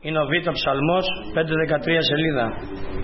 Είναι ο Β' Ψαλμός, 5-13 σελίδα.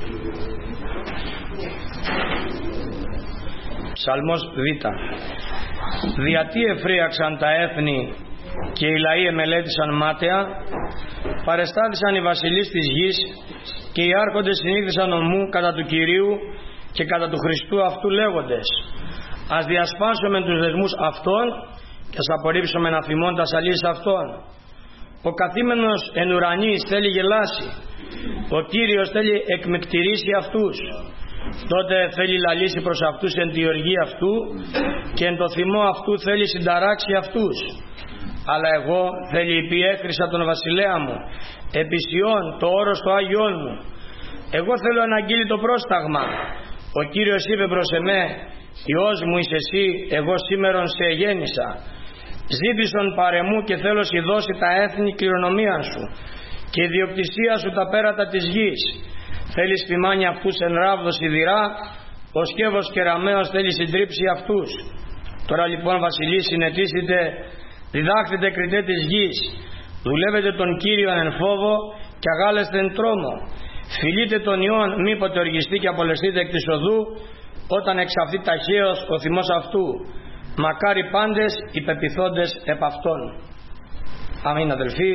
Ψαλμός Β. «Διατί εφρίαξαν τα έθνη και οι λαοί εμελέτησαν μάταια, παρεστάθησαν οι βασιλείς της γης και οι άρχοντες συνήθισαν ομού κατά του Κυρίου και κατά του Χριστού αυτού λέγοντες, ας διασπάσουμε τους δεσμούς αυτών και ας απορρίψουμε να θυμών τα σαλίες αυτών. Ο καθήμενος εν ουρανής θέλει γελάσει, ο Κύριος θέλει εκμυκτηρήσει αυτούς. Τότε θέλει λαλήσει προς αυτούς εν τη οργή αυτού και εν το θυμό αυτού θέλει συνταράξει αυτούς. Αλλά εγώ θέλει υπιέκρισα τον βασιλέα μου, επί Σιών το όρος το Άγιον μου. Εγώ θέλω αναγγείλει το πρόσταγμα. Ο Κύριος είπε προς εμέ, Υιός μου είσαι εσύ, εγώ σήμερον σε γέννησα. Ζήτησον παρεμού και θέλω σοι δώσει τα έθνη κληρονομία σου και η διοκτησία σου τα πέρατα της γης. Θέλει σπιμάνει αυτούς εν ράβδο σιδηρά, ο σκεύος κεραμαίος θέλει συντρίψει αυτούς. Τώρα λοιπόν βασιλείς συνετήσετε, διδάχθητε κριτέ της γης, δουλεύετε τον Κύριο εν φόβο και αγάλεστε εν τρόμο. Φιλείτε τον Υιόν μήποτε οργιστεί και απολεστείτε εκ της οδού, όταν εξαφθεί ταχαίως ο θυμός αυτού. Μακάρι πάντες οι πεποιθόντες επ' αυτόν». Αμήν αδελφοί.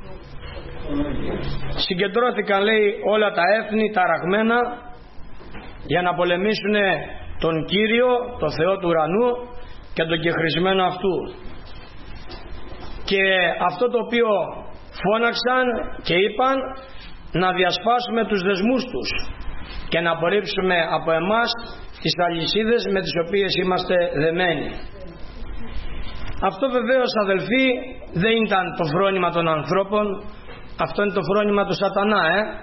Συγκεντρώθηκαν, λέει, όλα τα έθνη ταραγμένα για να πολεμήσουν τον Κύριο, το Θεό του ουρανού και τον κεχρισμένο αυτού. Και αυτό το οποίο φώναξαν και είπαν, να διασπάσουμε τους δεσμούς τους και να απορρίψουμε από εμάς τις αλυσίδες με τις οποίες είμαστε δεμένοι. Αυτό βεβαίως αδελφοί δεν ήταν το φρόνημα των ανθρώπων, αυτό είναι το φρόνημα του σατανά,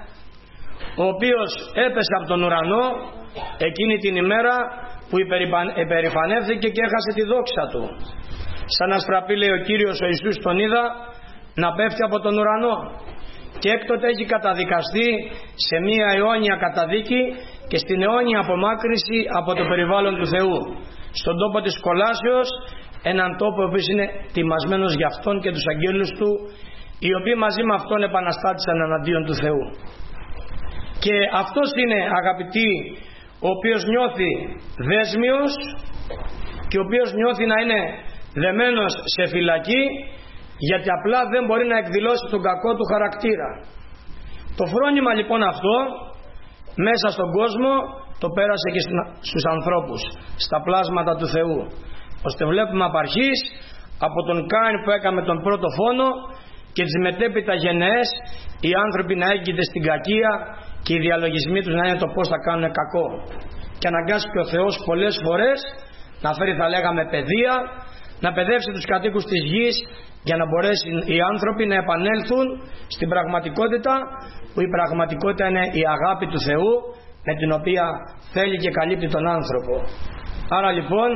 ο οποίος έπεσε από τον ουρανό εκείνη την ημέρα που υπερηφανεύθηκε και έχασε τη δόξα του. Σαν να στραπεί, λέει ο Κύριος ο Ιησούς τον είδα να πέφτει από τον ουρανό και έκτοτε έχει καταδικαστεί σε μία αιώνια καταδίκη και στην αιώνια απομάκρυση από το περιβάλλον του Θεού, στον τόπο της κολάσεως, έναν τόπο ο οποίος είναι τιμασμένος για αυτόν και τους αγγέλους του, οι οποίοι μαζί με αυτόν επαναστάτησαν εναντίον του Θεού. Και αυτός είναι, αγαπητοί, ο οποίος νιώθει δέσμιος και ο οποίος νιώθει να είναι δεμένος σε φυλακή, γιατί απλά δεν μπορεί να εκδηλώσει τον κακό του χαρακτήρα. Το φρόνημα λοιπόν αυτό μέσα στον κόσμο το πέρασε και στους ανθρώπους, στα πλάσματα του Θεού, ώστε βλέπουμε απ' αρχής από τον Κάιν που έκαμε τον πρώτο φόνο και τις μετέπειτα γενναίες οι άνθρωποι να έγκυται στην κακία και οι διαλογισμοί τους να είναι το πως θα κάνουν κακό, και αναγκάσει και ο Θεός πολλές φορές να φέρει, θα λέγαμε, παιδεία, να παιδεύσει τους κατοίκους της γης για να μπορέσουν οι άνθρωποι να επανέλθουν στην πραγματικότητα, που η πραγματικότητα είναι η αγάπη του Θεού με την οποία θέλει και καλύπτει τον άνθρωπο. Άρα λοιπόν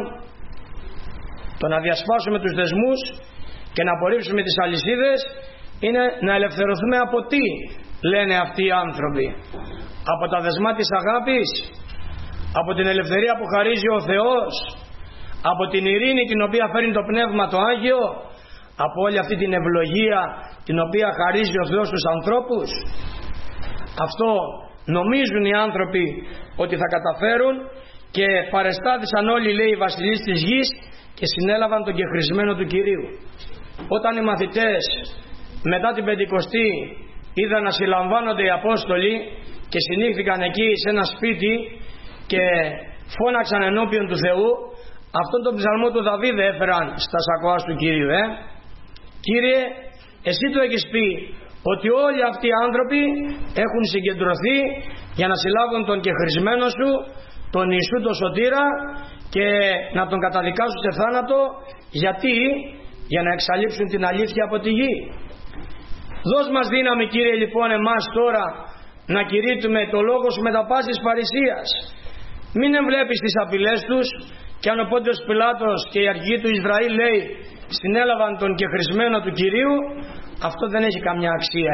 το να διασπάσουμε τους δεσμούς και να απορρίψουμε τις αλυσίδες είναι να ελευθερωθούμε από τι, λένε αυτοί οι άνθρωποι? Από τα δεσμά της αγάπης, από την ελευθερία που χαρίζει ο Θεός, από την ειρήνη την οποία φέρνει το Πνεύμα το Άγιο, από όλη αυτή την ευλογία την οποία χαρίζει ο Θεός στους ανθρώπους. Αυτό νομίζουν οι άνθρωποι ότι θα καταφέρουν και παρεστάθησαν όλοι, λέει, οι βασιλείς της γης και συνέλαβαν τον κεχρισμένο του Κυρίου. Όταν οι μαθητές μετά την Πεντηκοστή είδαν να συλλαμβάνονται οι Απόστολοι και συνήχθηκαν εκεί σε ένα σπίτι και φώναξαν ενώπιον του Θεού, αυτόν τον ψαλμό του Δαβίδ έφεραν στα σακοάς του Κύριου. Κύριε, εσύ του έχεις πει ότι όλοι αυτοί οι άνθρωποι έχουν συγκεντρωθεί για να συλλάβουν τον κεχρισμένο σου, τον Ιησού τον Σωτήρα, και να τον καταδικάσουν σε θάνατο. Γιατί? Για να εξαλείψουν την αλήθεια από τη γη. Δώσ' μας δύναμη, Κύριε, λοιπόν, εμάς τώρα να κηρύττουμε το λόγο σου με τα πάσης παρησίας. Μην εμβλέπεις τις απειλές τους, και αν ο Πόντιος Πιλάτος και η αρχηγοί του Ισραήλ, λέει, συνέλαβαν τον κεχρισμένο του Κυρίου, αυτό δεν έχει καμιά αξία.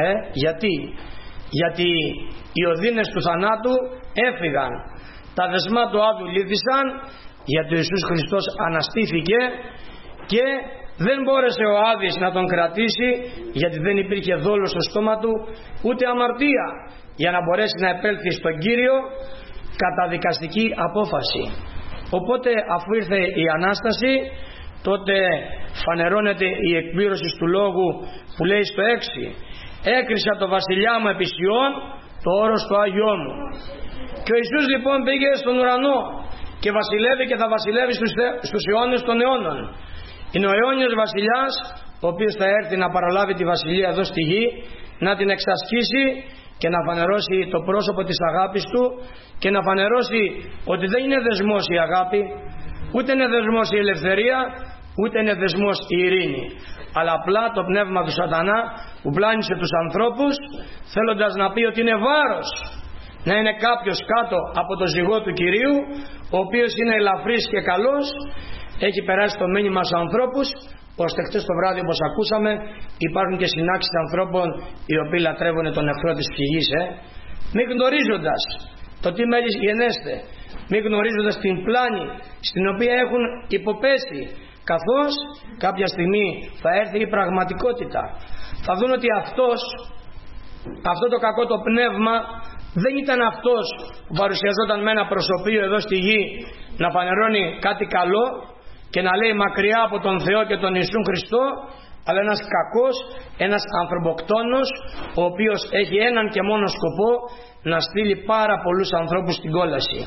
Γιατί οι οδύνες του θανάτου έφυγαν, τα δεσμά του Άδου λύθησαν, γιατί ο Ιησούς Χριστός αναστήθηκε και Δεν μπόρεσε ο Άδης να τον κρατήσει, γιατί δεν υπήρχε δόλος στο στόμα του, ούτε αμαρτία, για να μπορέσει να επέλθει στον Κύριο κατά δικαστική απόφαση. Οπότε αφού ήρθε η Ανάσταση, τότε φανερώνεται η εκπλήρωση του λόγου που λέει στο 6: «Έκρισα το βασιλιά μου επί Σιών, το όρος του Άγιό μου». Και ο Ιησούς λοιπόν πήγε στον ουρανό και βασιλεύει και θα βασιλεύει στους αιώνες των αιώνων. Είναι ο αιώνιος βασιλιάς, ο οποίος θα έρθει να παραλάβει τη βασιλεία εδώ στη γη, να την εξασκήσει και να φανερώσει το πρόσωπο της αγάπης του και να φανερώσει ότι δεν είναι δεσμός η αγάπη, ούτε είναι δεσμός η ελευθερία, ούτε είναι δεσμός η ειρήνη, αλλά απλά το πνεύμα του σατανά που πλάνησε τους ανθρώπους, θέλοντας να πει ότι είναι βάρος να είναι κάποιος κάτω από το ζυγό του Κυρίου, ο οποίος είναι ελαφρύς και καλός. Έχει περάσει το μήνυμα στους ανθρώπους, ώστε χτες το βράδυ, όπως ακούσαμε, υπάρχουν και συνάξεις ανθρώπων οι οποίοι λατρεύουν τον εχθρό της ψυχής, μη γνωρίζοντας το τι μέλη γενέστε, μη γνωρίζοντας την πλάνη στην οποία έχουν υποπέσει, καθώς κάποια στιγμή θα έρθει η πραγματικότητα. Θα δουν ότι αυτό το κακό το πνεύμα δεν ήταν αυτός που παρουσιαζόταν με ένα προσωπείο εδώ στη γη να φανερώνει κάτι καλό και να λέει μακριά από τον Θεό και τον Ιησούν Χριστό, αλλά ένας κακός, ένας ανθρωποκτόνος, ο οποίος έχει έναν και μόνο σκοπό, να στείλει πάρα πολλούς ανθρώπους στην κόλαση.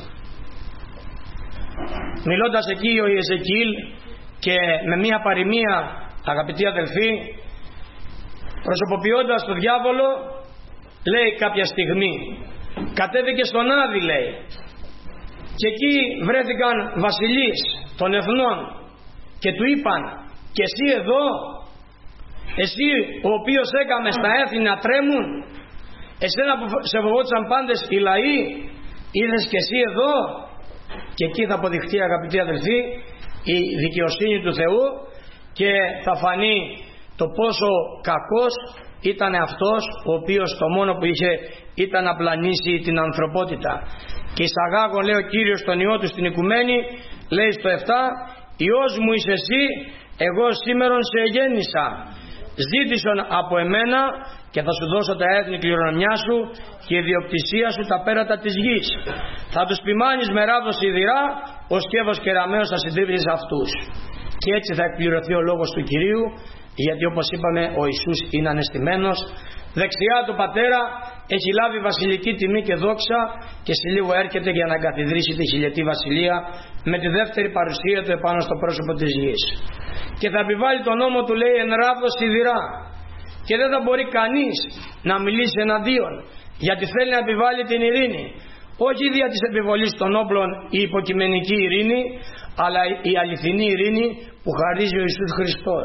Μιλώντας εκεί ο Ιεζεκιήλ και με μία παροιμία, αγαπητοί αδελφοί, προσωποποιώντας τον διάβολο, λέει κάποια στιγμή, κατέβηκε στον Άδη, λέει, και εκεί βρέθηκαν βασιλείς των εθνών και του είπαν: «Και εσύ εδώ, εσύ ο οποίος έκαμε στα έθνη να τρέμουν, εσένα που σε φοβόντουσαν πάντες οι λαοί, είδες και εσύ εδώ?» Και εκεί θα αποδειχτεί, αγαπητοί αδελφοί, η δικαιοσύνη του Θεού και θα φανεί το πόσο κακός ήταν αυτός ο οποίος το μόνο που είχε ήταν να πλανήσει την ανθρωπότητα. Και εισαγάγω, λέει ο Κύριος τον Υιό του στην οικουμένη, λέει στο 7: «Υιός μου είσαι εσύ, εγώ σήμερον σε γέννησα, ζήτησον από εμένα και θα σου δώσω τα έθνη κληρονομιά σου και η ιδιοκτησία σου τα πέρατα της γης. Θα τους ποιμάνεις με ράβδος σιδηρά, ο σκεύος κεραμαίος θα συντρίβεις αυτούς». Και έτσι θα εκπληρωθεί ο λόγος του Κυρίου, γιατί όπως είπαμε ο Ιησούς είναι ανεστημένος, δεξιά του Πατέρα, έχει λάβει βασιλική τιμή και δόξα και σε λίγο έρχεται για να εγκαθιδρύσει τη χιλιετή βασιλεία με τη δεύτερη παρουσία του επάνω στο πρόσωπο της γης. Και θα επιβάλλει τον νόμο του, λέει, εν ράβδος σιδηρά, και δεν θα μπορεί κανείς να μιλήσει εναντίον, γιατί θέλει να επιβάλλει την ειρήνη. Όχι δια της επιβολής των όπλων η υποκειμενική ειρήνη, αλλά η αληθινή ειρήνη που χαρίζει ο Ιησούς Χριστός.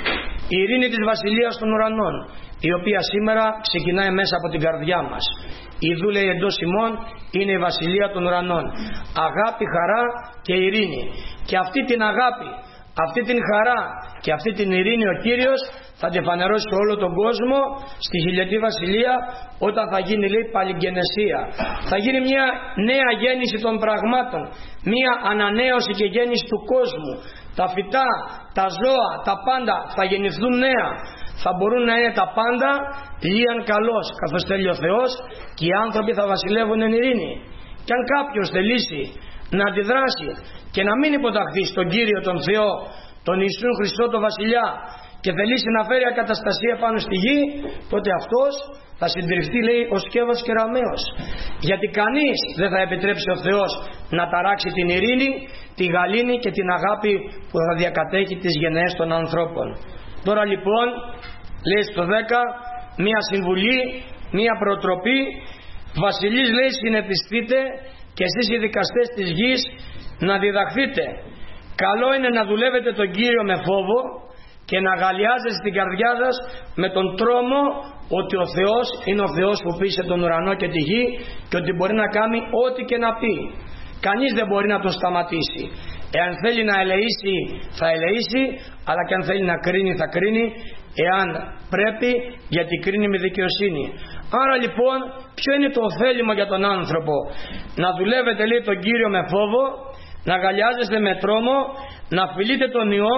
Η ειρήνη της Βασιλείας των Ουρανών, η οποία σήμερα ξεκινάει μέσα από την καρδιά μας. Ιδού, λέει, εντός ημών είναι η Βασιλεία των Ουρανών. Αγάπη, χαρά και ειρήνη. Και αυτή την αγάπη, αυτή την χαρά και αυτή την ειρήνη ο Κύριος θα τη φανερώσει σε όλο τον κόσμο στη χιλιετή βασιλεία, όταν θα γίνει, λέει, παλιγγενεσία. Θα γίνει μια νέα γέννηση των πραγμάτων, μια ανανέωση και γέννηση του κόσμου. Τα φυτά, τα ζώα, τα πάντα θα γεννηθούν νέα. Θα μπορούν να είναι τα πάντα λίαν καλώς, καθώς θέλει ο Θεός, και οι άνθρωποι θα βασιλεύουν εν ειρήνη. Και αν κάποιος θελήσει να αντιδράσει και να μην υποταχθεί στον Κύριο τον Θεό, τον Ιησού Χριστό τον Βασιλιά, και θελήσει να φέρει ακαταστασία πάνω στη γη, τότε αυτός θα συντριφτεί, λέει, ο σκεύος κεραμαίος. Γιατί κανείς δεν θα επιτρέψει ο Θεός να ταράξει την ειρήνη, τη γαλήνη και την αγάπη που θα διακατέχει τις γενναίες των ανθρώπων. Τώρα λοιπόν, λέει στο 10, μία συμβουλή, μία προτροπή: βασιλείς, λέει, συνεπιστείτε και εσείς οι δικαστές της γης να διδαχθείτε. Καλό είναι να δουλεύετε τον Κύριο με φόβο και να αγαλιάζεστε στην καρδιά σας με τον τρόμο ότι ο Θεός είναι ο Θεός που πείσε τον ουρανό και τη γη και ότι μπορεί να κάνει ό,τι και να πει. Κανείς δεν μπορεί να τον σταματήσει. Εάν θέλει να ελεήσει θα ελεήσει, αλλά και αν θέλει να κρίνει θα κρίνει, εάν πρέπει, γιατί κρίνει με δικαιοσύνη. Άρα λοιπόν, ποιο είναι το ωφέλιμο για τον άνθρωπο? Να δουλεύετε, λέει, τον Κύριο με φόβο, να αγκαλιάζεστε με τρόμο, να φιλείτε τον Υιό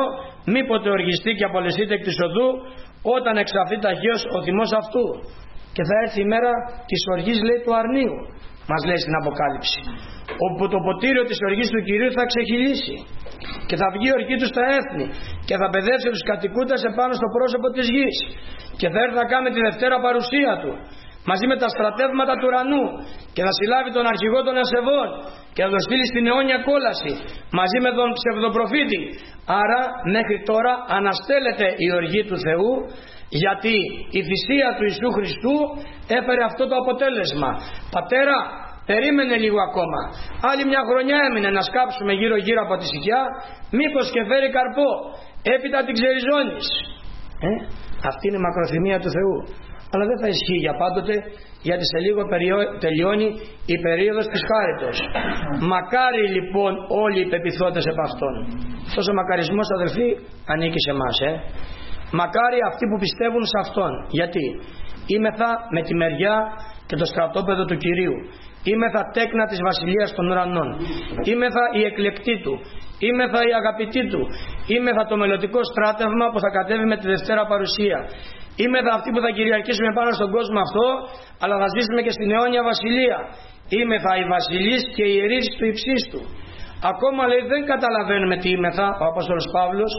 μήποτε οργιστεί και απολεσείτε εκ της οδού, όταν εξαφθεί ταχαίως ο θυμός αυτού. Και θα έρθει η μέρα της οργής, λέει, του αρνίου, μας λέει στην Αποκάλυψη, όπου το ποτήριο της οργής του Κυρίου θα ξεχυλήσει και θα βγει η οργή του στα έθνη και θα παιδεύσει τους κατοικούντας επάνω στο πρόσωπο της γης, και θα έρθει να κάνει τη δευτέρα παρουσία του μαζί με τα στρατεύματα του ουρανού και θα συλλάβει τον αρχηγό των ασεβών και θα τον στείλει στην αιώνια κόλαση μαζί με τον ψευδοπροφήτη. Άρα μέχρι τώρα αναστέλλεται η οργή του Θεού, γιατί η θυσία του Ιησού Χριστού έφερε αυτό το αποτέλεσμα. Πατέρα, περίμενε λίγο ακόμα, άλλη μια χρονιά έμεινε να σκάψουμε γύρω γύρω από τη Σικιά, μήπως και φέρει καρπό, έπειτα την ξεριζώνεις. Αυτή είναι η μακροθυμία του Θεού. Αλλά δεν θα ισχύει για πάντοτε, γιατί σε λίγο τελειώνει η περίοδος της χάριτος. Μακάρι λοιπόν όλοι οι πεποιθώντες επ' αυτόν. Αυτός ο μακαρισμός, αδελφοί, ανήκει σε εμάς. Μακάρι αυτοί που πιστεύουν σε αυτόν. Γιατί είμεθα με τη μεριά και το στρατόπεδο του Κυρίου. Είμεθα τέκνα της βασιλείας των ουρανών. Είμεθα οι εκλεκτοί του. Είμεθα οι αγαπητοί του. Είμεθα το μελλοντικό στράτευμα που θα κατέβει με τη δευτέρα παρουσία. Είμεθα αυτοί που θα κυριαρχήσουμε πάνω στον κόσμο αυτό, αλλά θα ζήσουμε και στην αιώνια βασιλεία. Είμεθα οι βασιλείς και οι ιερείς του υψίστου. Ακόμα, λέει, δεν καταλαβαίνουμε τι είμεθα. Ο Απόστολος Παύλος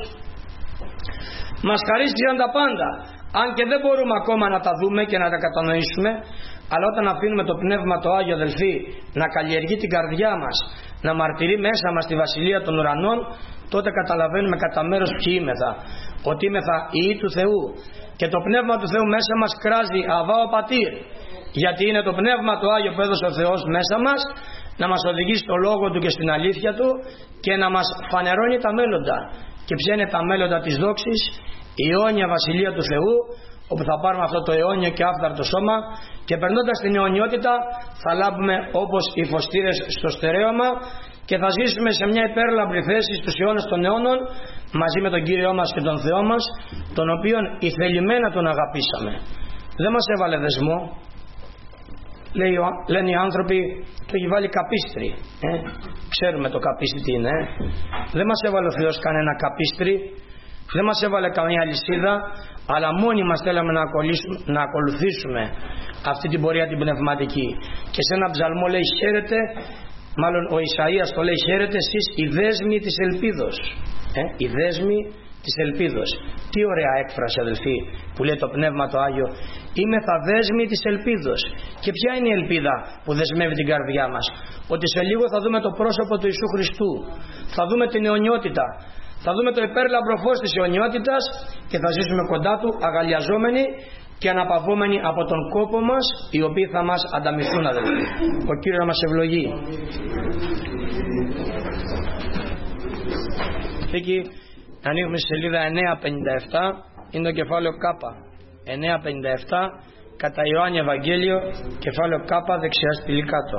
μας χαρίστηκαν τα πάντα, αν και δεν μπορούμε ακόμα να τα δούμε και να τα κατανοήσουμε. Αλλά όταν αφήνουμε το Πνεύμα το Άγιο, αδελφοί, να καλλιεργεί την καρδιά μας, να μαρτυρεί μέσα μας τη βασιλεία των ουρανών, τότε καταλαβαίνουμε κατά μέρος ποιοι είμεθα. Ότι είμεθα ιοί του Θεού. Και το Πνεύμα του Θεού μέσα μας κράζει Αβά ο Πατήρ. Γιατί είναι το Πνεύμα το Άγιο που έδωσε ο Θεός μέσα μας, να μας οδηγεί στο Λόγο Του και στην αλήθεια Του και να μας φανερώνει τα μέλλοντα. Και ποια είναι τα μέλλοντα της δόξης? Η αιώνια βασιλεία του Θεού, όπου θα πάρουμε αυτό το αιώνιο και άφθαρτο σώμα και περνώντας την αιωνιότητα θα λάβουμε όπως οι φωστήρες στο στερέωμα και θα ζήσουμε σε μια υπέρλαμπρη θέση στους αιώνες των αιώνων μαζί με τον Κύριό μας και τον Θεό μας, τον οποίον ηθελημένα τον αγαπήσαμε. Δεν μας έβαλε δεσμό. Λένε οι άνθρωποι, το έχει βάλει καπίστρι. Ξέρουμε το καπίστρι τι είναι. Δεν μας έβαλε ο Θεός κανένα καπίστρι, δεν μας έβαλε καμία λυσίδα, αλλά μόνοι μας θέλαμε να ακολουθήσουμε αυτή την πορεία την πνευματική. Και σε ένα ψαλμό λέει χαίρετε, μάλλον ο Ισαΐας το λέει χαίρετε εσείς οι δέσμοι της ελπίδος. Οι δέσμοι της ελπίδος. Τι ωραία έκφραση, αδελφοί, που λέει το Πνεύμα το Άγιο. Είμαι θα δέσμοι της ελπίδος. Και ποια είναι η ελπίδα που δεσμεύει την καρδιά μας? Ότι σε λίγο θα δούμε το πρόσωπο του Ιησού Χριστού, θα δούμε την αιωνιότητα, θα δούμε το υπέρλαμπρο φως της αιωνιότητας και θα ζήσουμε κοντά Του αγαλιαζόμενοι και αναπαυόμενοι από τον κόπο μας, οι οποίοι θα μας ανταμυφθούν, αδελφοί. Ο Κύριος μας ευλογεί. Εκεί ανοίγουμε στη σελίδα 957, είναι το κεφάλαιο Κ. 957, κατά Ιωάννη Ευαγγέλιο, κεφάλαιο Κ, δεξιά στήλη κάτω.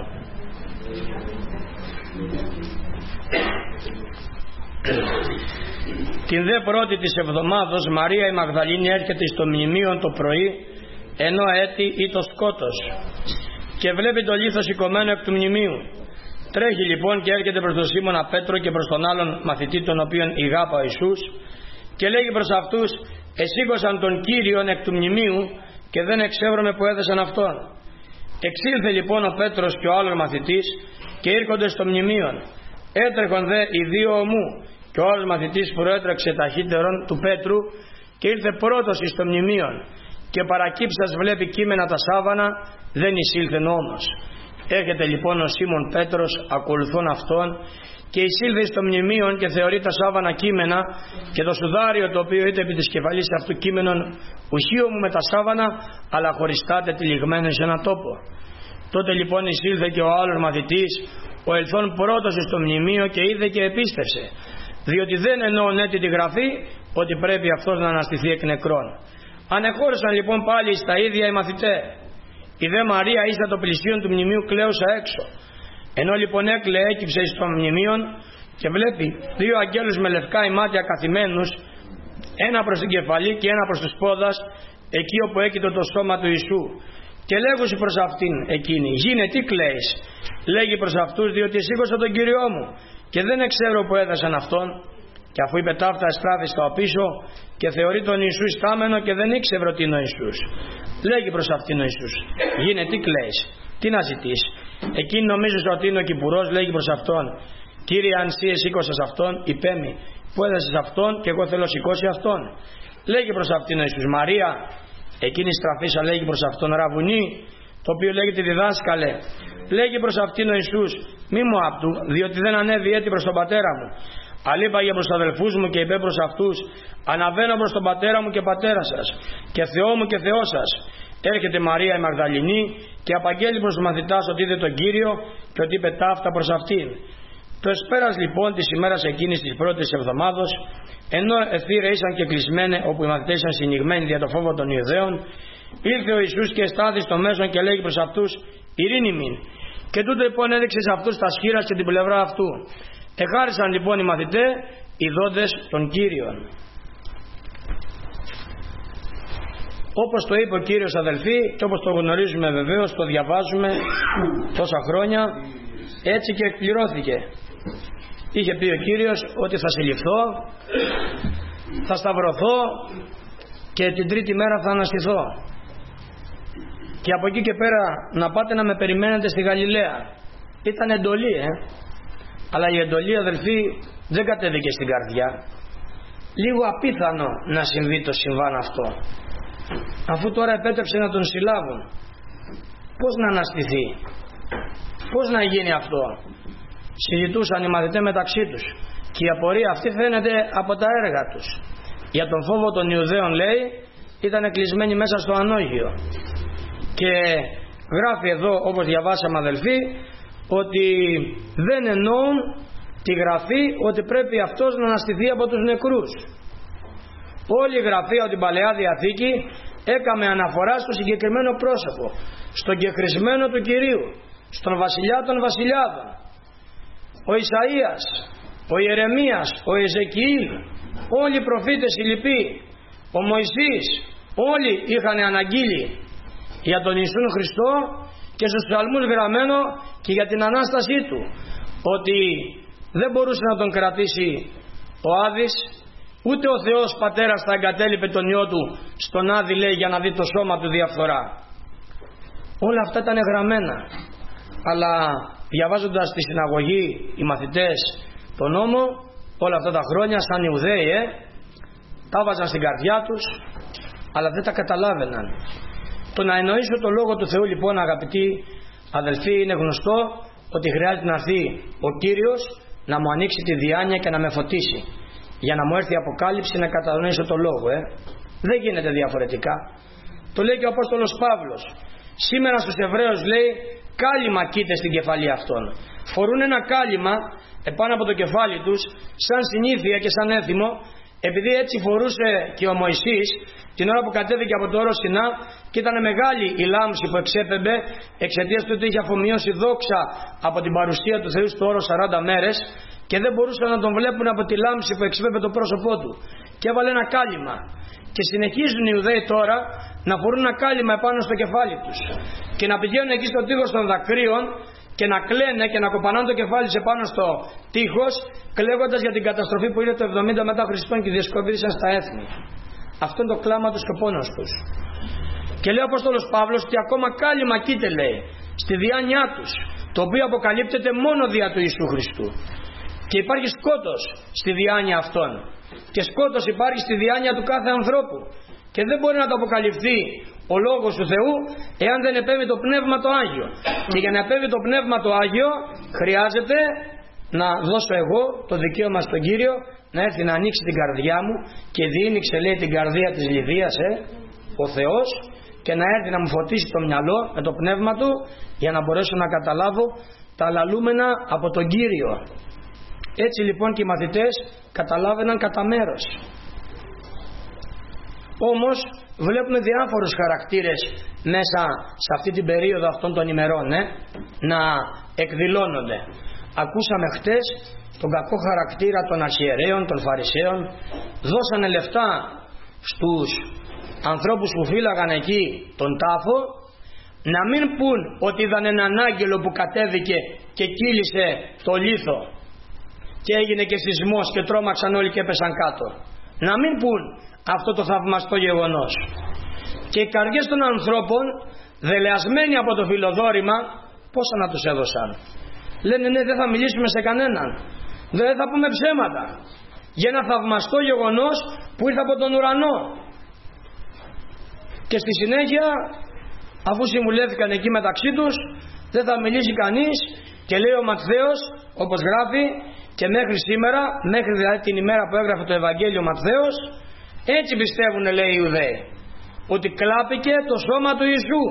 Την δε πρώτη της εβδομάδος Μαρία η Μαγδαλήνη έρχεται στο μνημείο το πρωί, ενώ έτη ή το σκότος, και βλέπει το λίθος σηκωμένο εκ του μνημείου. Τρέχει λοιπόν και έρχεται προς τον Σίμωνα Πέτρο και προς τον άλλον μαθητή, τον οποίον ηγάπα ο Ιησούς, και λέγει προς αυτούς: εσήκωσαν τον Κύριον εκ του μνημείου και δεν εξεύρωμε που έδεσαν αυτόν. Εξήλθε λοιπόν ο Πέτρος και ο άλλος μαθητής και ήρχονται στο μνημείον. Έτρεχον δε οι δύο ομού, και ο άλλος μαθητής προέτρεξε ταχύτερον του Πέτρου και ήρθε πρώτος εις το μνημείον, και παρακύψας βλέπει κείμενα τα σάβανα, δεν εισήλθεν όμως. Έρχεται λοιπόν ο Σίμων Πέτρος ακολουθών αυτόν και εισήλθε στο μνημείον και θεωρεί τα σάβανα κείμενα και το σουδάριο το οποίο είτε επί της κεφαλής αυτού κείμενον ουχείο μου με τα σάβανα, αλλά χωριστάτε τυλιγμένο σε ένα τόπο. Τότε λοιπόν εισήλθε και ο άλλος μαθητής, ο ελθόν πρώτος στο μνημείο, και είδε και επίστευσε, διότι δεν εννοούν έτη τη γραφή ότι πρέπει αυτός να αναστηθεί εκ νεκρών. Ανεχώρησαν λοιπόν πάλι στα ίδια οι μαθητές. Η δε Μαρία ήστα το πλησίον του μνημείου κλαίουσα έξω. Ενώ λοιπόν έκλαιε, έκυψε στο μνημείον και βλέπει δύο αγγέλους με λευκά ημάτια καθημένους, ένα προς την κεφαλή και ένα προς τους πόδας, εκεί όπου έκειτο το σώμα του Ιησού. Και λέγουσι προς αυτήν εκείνη: γίνε, τι κλαίεις? Λέγει προς αυτούς: διότι σήκωσα τον Κύριό μου και δεν ξέρω που έδεσαν αυτόν. Και αφού είπε ταύτα, εστράφη στα πίσω και θεωρεί τον Ιησού στάμενο και δεν ήξερε ότι είναι ο Ιησούς. Λέγει προς αυτήν ο Ιησούς: γίνε, τι κλαίεις, τι να ζητείς? Εκείνη νομίζεις ότι είναι ο Κυπουρός, λέγει προς αυτόν: Κύριε, αν εσύ σήκωσες αυτόν, υπέμει, που έδεσες αυτόν και εγώ θέλω σηκώσει αυτόν. Λέγει προς αυτήν ο Ιησούς: Μαρία. Εκείνη στραφήσα λέγει προς αυτόν: Ραβουνί, το οποίο λέγεται διδάσκαλε. Λέγει προς αυτήν ο Ιησούς: μη μου άπτου, διότι δεν ανέβη έτη προς τον πατέρα μου. Αλλά είπαγε προς τους αδελφούς μου και είπε προς αυτούς: αναβαίνω προς τον πατέρα μου και πατέρα σας, και Θεό μου και Θεό σας. Έρχεται Μαρία η Μαγδαληνή και απαγγέλει προς τους μαθητάς ότι είδε τον Κύριο και ότι είπε ταύτα προς αυτήν. Το εσπέρας λοιπόν της ημέρας εκείνης της πρώτης εβδομάδος, ενώ εθύρες ήσαν και κλεισμένε, όπου οι μαθητές ήσαν συνηγμένοι δια το φόβο των Ιουδαίων, ήρθε ο Ιησούς και εστάθη στο μέσον και λέγει προς αυτούς: ειρήνη μην. Και τούτο λοιπόν έδειξε σε αυτούς τα σχήρας και την πλευρά αυτού. Εχάρισαν λοιπόν οι μαθητές ειδώντες των Κύριων. Όπως το είπε ο Κύριος, αδελφοί, και όπως το γνωρίζουμε βεβαίως, το διαβάζουμε τόσα χρόνια, έτσι και εκπληρώθηκε. Είχε πει ο Κύριος ότι θα συλληφθώ, θα σταυρωθώ και την τρίτη μέρα θα αναστηθώ. Και από εκεί και πέρα να πάτε να με περιμένετε στη Γαλιλαία. Ήταν εντολή, αλλά η εντολή, αδελφοί, δεν κατέβηκε στην καρδιά. Λίγο απίθανο να συμβεί το συμβάν αυτό. Αφού τώρα επέτρεψε να τον συλλάβουν, πώς να αναστηθεί, πώς να γίνει αυτό? Συζητούσαν οι μαθητές μεταξύ τους και η απορία αυτή φαίνεται από τα έργα τους. Για τον φόβο των Ιουδαίων, λέει, ήταν κλεισμένοι μέσα στο ανώγειο. Και γράφει εδώ, όπως διαβάσαμε, αδελφοί, ότι δεν εννοούν τη γραφή ότι πρέπει αυτός να αναστηθεί από τους νεκρούς. Όλη η γραφή από την Παλαιά Διαθήκη έκαμε αναφορά στο συγκεκριμένο πρόσωπο, στον κεχρισμένο του Κυρίου, στον βασιλιά των βασιλιάδων. Ο Ισαΐας, ο Ιερεμίας, ο Εζεκιήλ, όλοι οι προφήτες οι λοιποί, ο Μωυσής, όλοι είχαν αναγγείλει για τον Ιησούν Χριστό και στους ψαλμούς γραμμένο και για την Ανάστασή του, ότι δεν μπορούσε να τον κρατήσει ο Άδης, ούτε ο Θεός Πατέρας θα εγκατέλειπε τον Υιό του στον Άδη, λέει, για να δει το σώμα του διαφθορά. Όλα αυτά ήταν γραμμένα, αλλά διαβάζοντας στη συναγωγή οι μαθητές τον νόμο όλα αυτά τα χρόνια, σαν Ιουδαίοι, τα βάζαν στην καρδιά τους, αλλά δεν τα καταλάβαιναν. Το να εννοήσω το Λόγο του Θεού, λοιπόν, αγαπητοί αδελφοί, είναι γνωστό ότι χρειάζεται να έρθει ο Κύριος να μου ανοίξει τη διάνοια και να με φωτίσει, για να μου έρθει η αποκάλυψη να κατανοήσω το Λόγο. Δεν γίνεται διαφορετικά. Το λέει και ο Απόστολος Παύλος. Σήμερα στους Εβραίους, λέει, κάλυμα κοίται στην κεφαλή αυτών. Φορούν ένα κάλυμα επάνω από το κεφάλι τους, σαν συνήθεια και σαν έθιμο, επειδή έτσι φορούσε και ο Μωυσής την ώρα που κατέβηκε από το όρος Σινά, και ήταν μεγάλη η λάμψη που εξέπεμπε εξαιτίας του ότι είχε αφομοιώσει δόξα από την παρουσία του Θεού στο όρος 40 μέρες και δεν μπορούσαν να τον βλέπουν από τη λάμψη που εξέπεμπε το πρόσωπό του, και έβαλε ένα κάλυμα. Και συνεχίζουν οι Ιουδαίοι τώρα να φορούν ένα κάλυμα επάνω στο κεφάλι τους και να πηγαίνουν εκεί στο τείχος των δακρύων και να κλαίνε και να κοπανάνε το κεφάλι σε πάνω στο τείχος, κλαίγοντας για την καταστροφή που είναι το 70 μετά Χριστόν και διασκοπήθησαν στα έθνη. Αυτό είναι το κλάμα τους και ο πόνος τους. Και λέει ο Απόστολος Παύλος ότι ακόμα κάλυμα κοίται, λέει, στη διάνοιά τους, το οποίο αποκαλύπτεται μόνο δια του Ιησού Χριστού. Και υπάρχει σκότος στη διάνοια αυτών. Και σκότος υπάρχει στη διάνοια του κάθε ανθρώπου. Και δεν μπορεί να το αποκαλυφθεί ο Λόγος του Θεού εάν δεν επέβει το Πνεύμα το Άγιο. Και για να επέβει το Πνεύμα το Άγιο χρειάζεται να δώσω εγώ το δικαίωμα στον Κύριο να έρθει να ανοίξει την καρδιά μου, και διήνυξε, λέει, την καρδία της Λιδίας ο Θεός, και να έρθει να μου φωτίσει το μυαλό με το Πνεύμα του, για να μπορέσω να καταλάβω τα λαλούμενα από τον Κύριο. Έτσι λοιπόν και οι μαθητές καταλάβαιναν κατά μέρος. Όμως βλέπουμε διάφορους χαρακτήρες μέσα σε αυτή την περίοδο αυτών των ημερών να εκδηλώνονται. Ακούσαμε χτες τον κακό χαρακτήρα των αρχιερέων, των φαρισαίων. Δώσανε λεφτά στους ανθρώπους που φύλαγαν εκεί τον τάφο, να μην πουν ότι είδαν έναν άγγελο που κατέβηκε και κύλησε το λίθο. και έγινε και σεισμός και τρόμαξαν όλοι και έπεσαν κάτω. Να μην πουν αυτό το θαυμαστό γεγονός. Και οι καρδιές των ανθρώπων, δελεασμένοι από το φιλοδόρημα, πόσα να τους έδωσαν. Λένε ναι, δεν θα μιλήσουμε σε κανέναν, δεν θα πούμε ψέματα για ένα θαυμαστό γεγονός που ήρθε από τον ουρανό. Και στη συνέχεια, αφού συμβουλεύτηκαν εκεί μεταξύ τους, δεν θα μιλήσει κανείς. Και λέει ο Ματθαίος, όπως γράφει, και μέχρι σήμερα, μέχρι δηλαδή την ημέρα που έγραφε το Ευαγγέλιο Ματθαίος, έτσι πιστεύουν, λέει, οι Ιουδαίοι, ότι κλάπηκε το σώμα του Ιησού.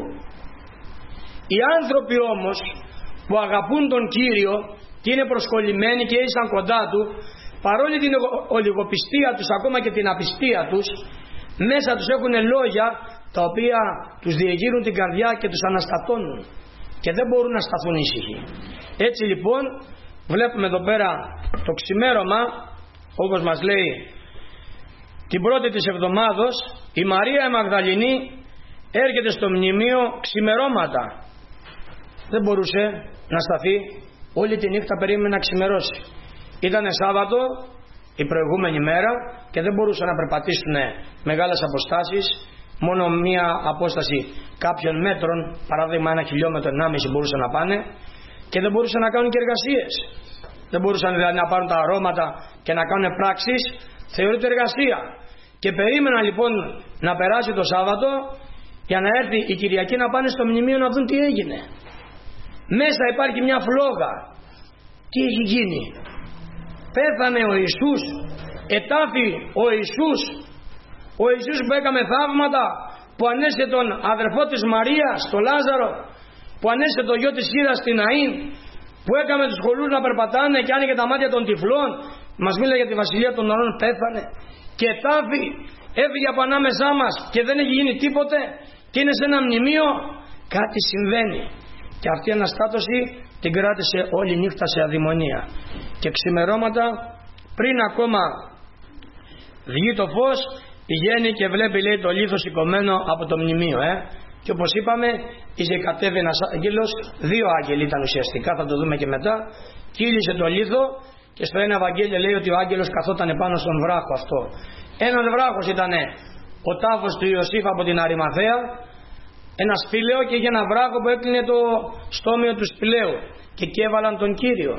Οι άνθρωποι όμως που αγαπούν τον Κύριο και είναι προσκολλημένοι και ήσαν κοντά του, παρόλη την ολιγοπιστία τους, ακόμα και την απιστία τους, μέσα τους έχουν λόγια τα οποία τους διεγείρουν την καρδιά και τους αναστατώνουν και δεν μπορούν να σταθούν ήσυχοι. Έτσι λοιπόν βλέπουμε εδώ πέρα το ξημέρωμα, όπως μας λέει την πρώτη της εβδομάδος, η Μαρία η Μαγδαληνή έρχεται στο μνημείο ξημερώματα. Δεν μπορούσε να σταθεί, όλη τη νύχτα περίμενε να ξημερώσει. Ήτανε Σάββατο η προηγούμενη μέρα και δεν μπορούσαν να περπατήσουν μεγάλες αποστάσεις, μόνο μία απόσταση κάποιων μέτρων, παράδειγμα 1 χιλιόμετρο, 1,5 μπορούσαν να πάνε, και δεν μπορούσαν να κάνουν και εργασίες. Δεν μπορούσαν δηλαδή να πάρουν τα αρώματα και να κάνουν πράξεις, θεωρείται εργασία. Και περίμεναν λοιπόν να περάσει το Σάββατο για να έρθει η Κυριακή να πάνε στο μνημείο να δουν τι έγινε. Μέσα υπάρχει μια φλόγα. Τι έχει γίνει? Πέθανε ο Ιησούς, ετάφη ο Ιησούς, ο Ιησούς που έκαμε θαύματα, που ανέστησε τον αδερφό της Μαρίας, τον Λάζαρο, που ανέστησε το γιο της Χήρας στην Ναΐν, που έκαμε τους χολούς να περπατάνε και άνοιγε τα μάτια των τυφλών, μας μίλα για τη βασιλεία των ουρανών, πέθανε και ετάφη, έφυγε από ανάμεσά μας και δεν έχει γίνει τίποτε και είναι σε ένα μνημείο. Κάτι συμβαίνει. Και αυτή η αναστάτωση την κράτησε όλη νύχτα σε αδειμονία. Και ξημερώματα, πριν ακόμα βγει το φως, πηγαίνει και βλέπει, λέει, το λίθο σηκωμένο από το μνημείο. Και όπως είπαμε, είχε κατέβει ένας άγγελος, 2 άγγελοι ήταν ουσιαστικά, θα το δούμε και μετά, κύλησε το λίθο και στο ένα Ευαγγέλιο λέει ότι ο άγγελος καθόταν πάνω στον βράχο αυτό. Έναν βράχος ήταν ο τάφος του Ιωσήφ από την Αριμαθαία, ένα σπήλαιο, και είχε ένα βράχο που έκλεινε το στόμιο του σπηλαίου και εκεί έβαλαν τον Κύριο.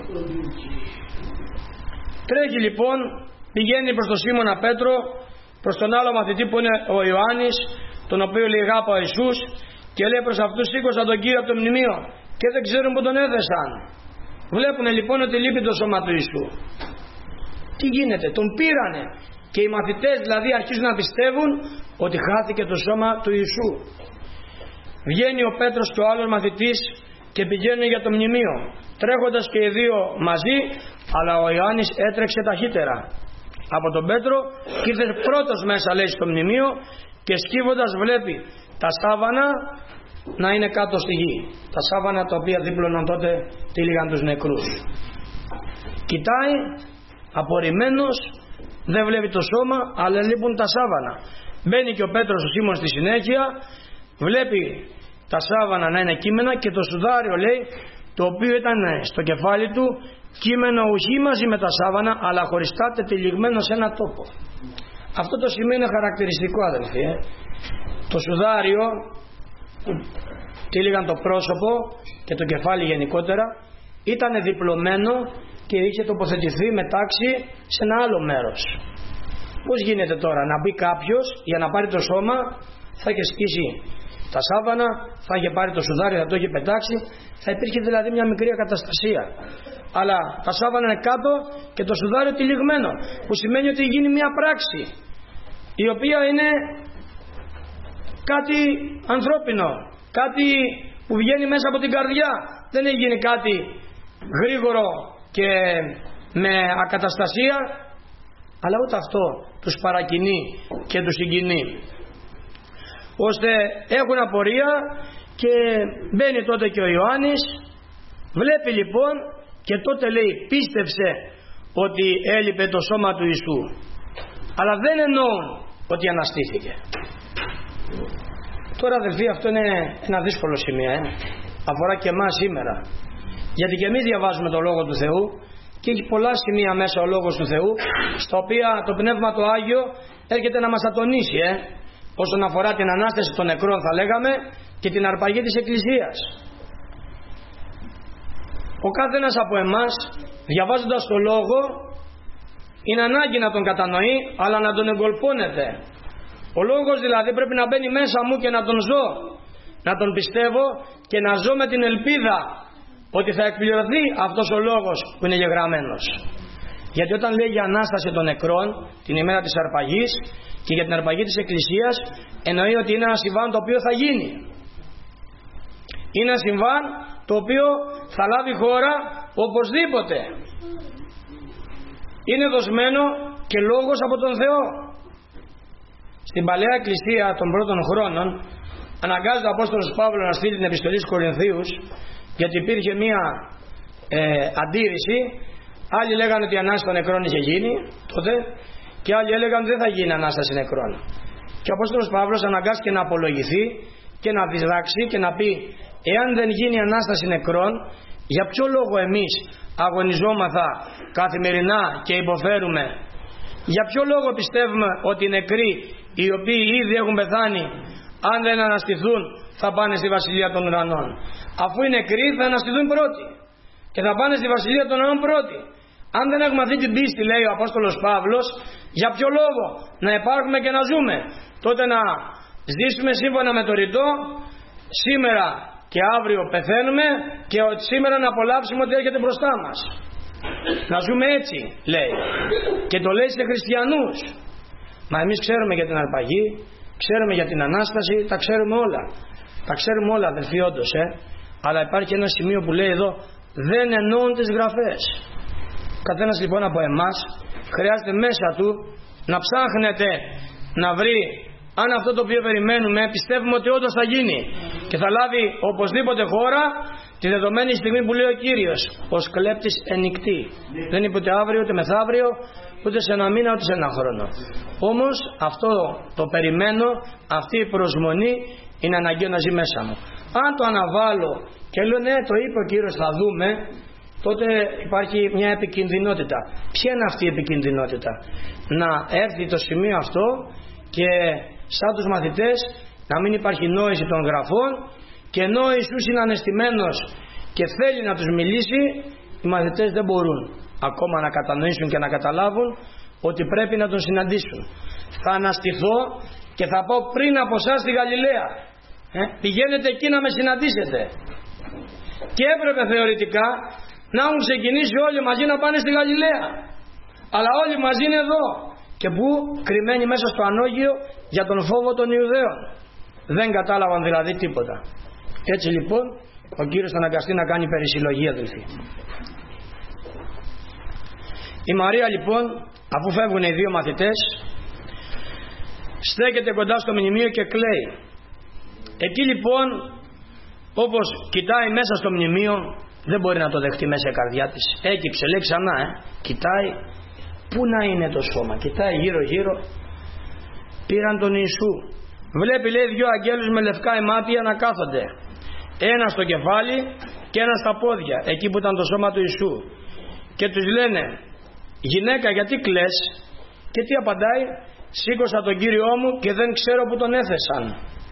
Τρέχει λοιπόν, πηγαίνει προς τον Σίμωνα Πέτρο, προς τον άλλο μαθητή που είναι ο Ιωάννης, τον οποίο λέει γάπα ο Ιησούς, και λέει προς αυτούς, σήκωσαν τον Κύριο από το μνημείο και δεν ξέρουν που τον έδεσαν. Βλέπουν λοιπόν ότι λείπει το σώμα του Ιησού. Τι γίνεται? Τον πήρανε και οι μαθητές δηλαδή αρχίζουν να πιστεύουν ότι χάθηκε το σώμα του Ιησού. Βγαίνει ο Πέτρος και ο άλλος μαθητής και πηγαίνουν για το μνημείο, τρέχοντας και οι δύο μαζί, αλλά ο Ιωάννης έτρεξε ταχύτερα από τον Πέτρο και ήρθε πρώτος μέσα, λέει, στο μνημείο, και σκύβοντας βλέπει τα σάβανα να είναι κάτω στη γη. Τα σάβανα τα οποία δίπλωναν τότε, τύλιγαν τους νεκρούς. Κοιτάει απορριμμένος, δεν βλέπει το σώμα, αλλά λείπουν τα σάβανα. Μπαίνει και ο Πέτρος ο Σίμων στη συνέχεια, βλέπει τα σάβανα να είναι κείμενα και το σουδάριο, λέει, το οποίο ήταν στο κεφάλι του, κείμενο ουχή μαζί με τα σάβανα, αλλά χωριστά τετυλιγμένο σε ένα τόπο. Αυτό το σημείο είναι χαρακτηριστικό, αδελφοί. Το σουδάριο που τύλιγαν το πρόσωπο και το κεφάλι γενικότερα ήταν διπλωμένο και είχε τοποθετηθεί μετάξι σε ένα άλλο μέρος. Πώς γίνεται τώρα να μπει κάποιος για να πάρει το σώμα, θα είχε σκίσει τα σάβανα, θα είχε πάρει το σουδάριο, θα το είχε πετάξει, θα υπήρχε δηλαδή μια μικρή ακαταστασία. Αλλά τα σάβανα είναι κάτω και το σουδάριο τυλιγμένο, που σημαίνει ότι γίνει μια πράξη η οποία είναι κάτι ανθρώπινο, κάτι που βγαίνει μέσα από την καρδιά. Δεν έχει γίνει κάτι γρήγορο και με ακαταστασία, αλλά ούτε αυτό τους παρακινεί και τους συγκινεί, ώστε έχουν απορία. Και μπαίνει τότε και ο Ιωάννης, βλέπει λοιπόν, και τότε λέει πίστεψε ότι έλειπε το σώμα του Ιησού, αλλά δεν εννοούν ότι αναστήθηκε. Τώρα, αδελφοί, αυτό είναι ένα δύσκολο σημείο, αφορά και εμάς σήμερα, γιατί και εμείς διαβάζουμε το Λόγο του Θεού και έχει πολλά σημεία μέσα ο Λόγος του Θεού, στα οποία το Πνεύμα το Άγιο έρχεται να μας ατονίσει όσον αφορά την Ανάσταση των νεκρών, θα λέγαμε, και την αρπαγή της Εκκλησίας. Ο κάθε ένας από εμάς, διαβάζοντας το Λόγο, είναι ανάγκη να τον κατανοεί, αλλά να τον εγκολπώνεται. Ο Λόγος δηλαδή πρέπει να μπαίνει μέσα μου και να τον ζω, να τον πιστεύω και να ζω με την ελπίδα ότι θα εκπληρωθεί αυτός ο Λόγος που είναι γεγραμμένος. Γιατί όταν λέει για Ανάσταση των νεκρών την ημέρα της αρπαγής και για την αρπαγή της Εκκλησίας, εννοεί ότι είναι ένα συμβάν το οποίο θα γίνει. Είναι ένα συμβάν το οποίο θα λάβει χώρα οπωσδήποτε. Είναι δοσμένο και λόγος από τον Θεό. Στην Παλαιά Εκκλησία των πρώτων χρόνων αναγκάζεται ο Απόστολος Παύλος να στείλει την επιστολή στους Κορινθίους, γιατί υπήρχε μία αντίρρηση. Άλλοι λέγανε ότι η Ανάσταση των νεκρών είχε γίνει τότε και άλλοι έλεγαν ότι δεν θα γίνει Ανάσταση νεκρών. Και ο Απόστολος Παύλος αναγκάστηκε να απολογηθεί και να διδάξει και να πει, εάν δεν γίνει Ανάσταση νεκρών, για ποιο λόγο εμείς αγωνιζόμαθα καθημερινά και υποφέρουμε? Για ποιο λόγο πιστεύουμε ότι οι νεκροί οι οποίοι ήδη έχουν πεθάνει, αν δεν αναστηθούν, θα πάνε στη Βασιλεία των Ουρανών? Αφού οι νεκροί θα αναστηθούν πρώτοι και θα πάνε στη Βασιλεία των Ουρανών πρώτοι. Αν δεν έχουμε αυτή την πίστη, λέει ο Απόστολος Παύλος, για ποιο λόγο να υπάρχουμε και να ζούμε? Τότε να ζήσουμε σύμφωνα με το ρητό, σήμερα και αύριο πεθαίνουμε, και σήμερα να απολαύσουμε ότι έρχεται μπροστά μας. Να ζούμε έτσι, λέει. Και το λέει σε χριστιανούς. Μα εμείς ξέρουμε για την αρπαγή, ξέρουμε για την Ανάσταση, τα ξέρουμε όλα. Τα ξέρουμε όλα, αδελφοί, όντως, Αλλά υπάρχει ένα σημείο που λέει εδώ, δεν εννοούν τις γραφές. Καθένας λοιπόν από εμάς χρειάζεται μέσα του να ψάχνεται να βρει αν αυτό το οποίο περιμένουμε πιστεύουμε ότι όντως θα γίνει και θα λάβει οπωσδήποτε χώρα τη δεδομένη στιγμή που λέει ο Κύριος, ως κλέπτης ενικτή. Δεν είπε ούτε αύριο, ούτε μεθαύριο, ούτε σε ένα μήνα, ούτε σε ένα χρόνο. Όμως αυτό το περιμένω, αυτή η προσμονή είναι αναγκαίο να ζει μέσα μου. Αν το αναβάλω και λέω ναι, το είπε ο Κύριος, θα δούμε, τότε υπάρχει μια επικινδυνότητα. Ποια είναι αυτή η επικινδυνότητα? Να έρθει το σημείο αυτό και σαν τους μαθητές να μην υπάρχει νόηση των γραφών, και ενώ ο Ιησούς είναι ανεστημένος και θέλει να τους μιλήσει, οι μαθητές δεν μπορούν ακόμα να κατανοήσουν και να καταλάβουν ότι πρέπει να τον συναντήσουν. Θα αναστηθώ και θα πάω πριν από εσάς στη Γαλιλαία. Πηγαίνετε εκεί να με συναντήσετε. Και έπρεπε θεωρητικά να έχουν ξεκινήσει όλοι μαζί να πάνε στη Γαλιλαία, αλλά όλοι μαζί είναι εδώ. Και που? Κρυμμένοι μέσα στο ανώγειο για τον φόβο των Ιουδαίων. Δεν κατάλαβαν δηλαδή τίποτα. Έτσι λοιπόν ο Κύριος θα αναγκαστεί να κάνει περισυλλογή, αδελφοί. Η Μαρία λοιπόν, αφού φεύγουν οι δύο μαθητές, στέκεται κοντά στο μνημείο και κλαίει. Εκεί λοιπόν, όπως κοιτάει μέσα στο μνημείο, δεν μπορεί να το δεχτεί μέσα η καρδιά της. Έκυψε, λέει ξανά, κοιτάει. Πού να είναι το σώμα? Κοιτάει γύρω γύρω. Πήραν τον Ιησού. Βλέπει, λέει, δύο αγγέλους με λευκά ημάτια να κάθονται. Ένα στο κεφάλι και ένα στα πόδια, εκεί που ήταν το σώμα του Ιησού. Και τους λένε, γυναίκα, γιατί κλαις? Και τι απαντάει? Σήκωσα τον Κύριό μου και δεν ξέρω που τον έθεσαν.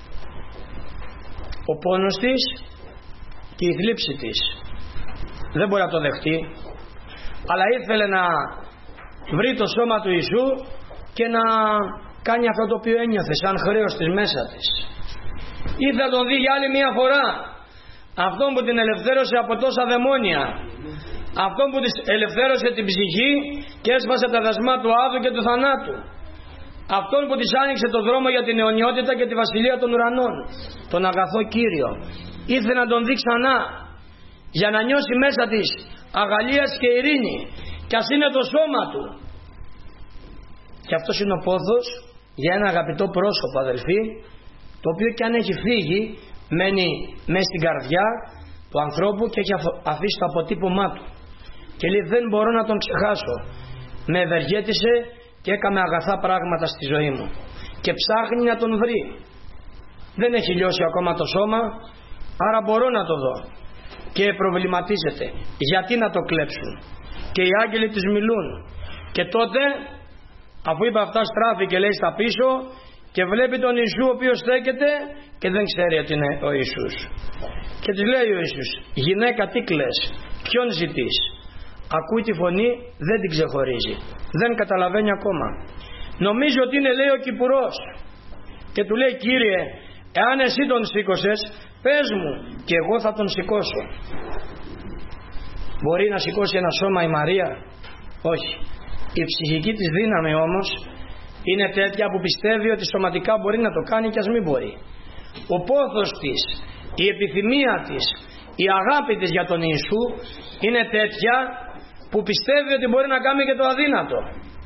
Ο πόνος της και η θλίψη της. Δεν μπορεί να το δεχτεί, αλλά ήθελε να βρει το σώμα του Ιησού και να κάνει αυτό το οποίο ένιωθε σαν χρέος της μέσα της. Ήθελε να τον δει για άλλη μια φορά, αυτόν που την ελευθέρωσε από τόσα δαιμόνια, αυτόν που της ελευθέρωσε την ψυχή και έσπασε τα δεσμά του άδου και του θανάτου, αυτόν που της άνοιξε το δρόμο για την αιωνιότητα και τη βασιλεία των ουρανών, τον αγαθό Κύριο. Ήθελε να τον δει ξανά για να νιώσει μέσα της αγαλίαση και ειρήνη, κι ας είναι το σώμα του. Και αυτός είναι ο πόθος για ένα αγαπητό πρόσωπο, αδελφοί, το οποίο κι αν έχει φύγει μένει μέσα στην καρδιά του ανθρώπου και έχει αφήσει το αποτύπωμά του. Και λέει, δεν μπορώ να τον ξεχάσω. Με ευεργέτησε και έκαμε αγαθά πράγματα στη ζωή μου. Και ψάχνει να τον βρει. Δεν έχει λιώσει ακόμα το σώμα, άρα μπορώ να το δω. Και προβληματίζεται, γιατί να το κλέψουν? και οι άγγελοι της μιλούν. Και τότε, αφού είπε αυτά, στράφηκε, λέει, στα πίσω και βλέπει τον Ιησού, ο οποίος στέκεται και δεν ξέρει ότι είναι ο Ιησούς. Και της λέει ο Ιησούς: «Γυναίκα, τι κλαις, ποιον ζητείς?» Ακούει τη φωνή, δεν την ξεχωρίζει, δεν καταλαβαίνει ακόμα. Νομίζει ότι είναι, λέει, ο Κυπουρός και του λέει: «Κύριε, εάν εσύ τον σήκωσες, πες μου και εγώ θα τον σηκώσω». Μπορεί να σηκώσει ένα σώμα η Μαρία? Όχι. Η ψυχική της δύναμη όμως είναι τέτοια που πιστεύει ότι σωματικά μπορεί να το κάνει και ας μην μπορεί. Ο πόθος της, η επιθυμία της, η αγάπη της για τον Ιησού είναι τέτοια που πιστεύει ότι μπορεί να κάνει και το αδύνατο.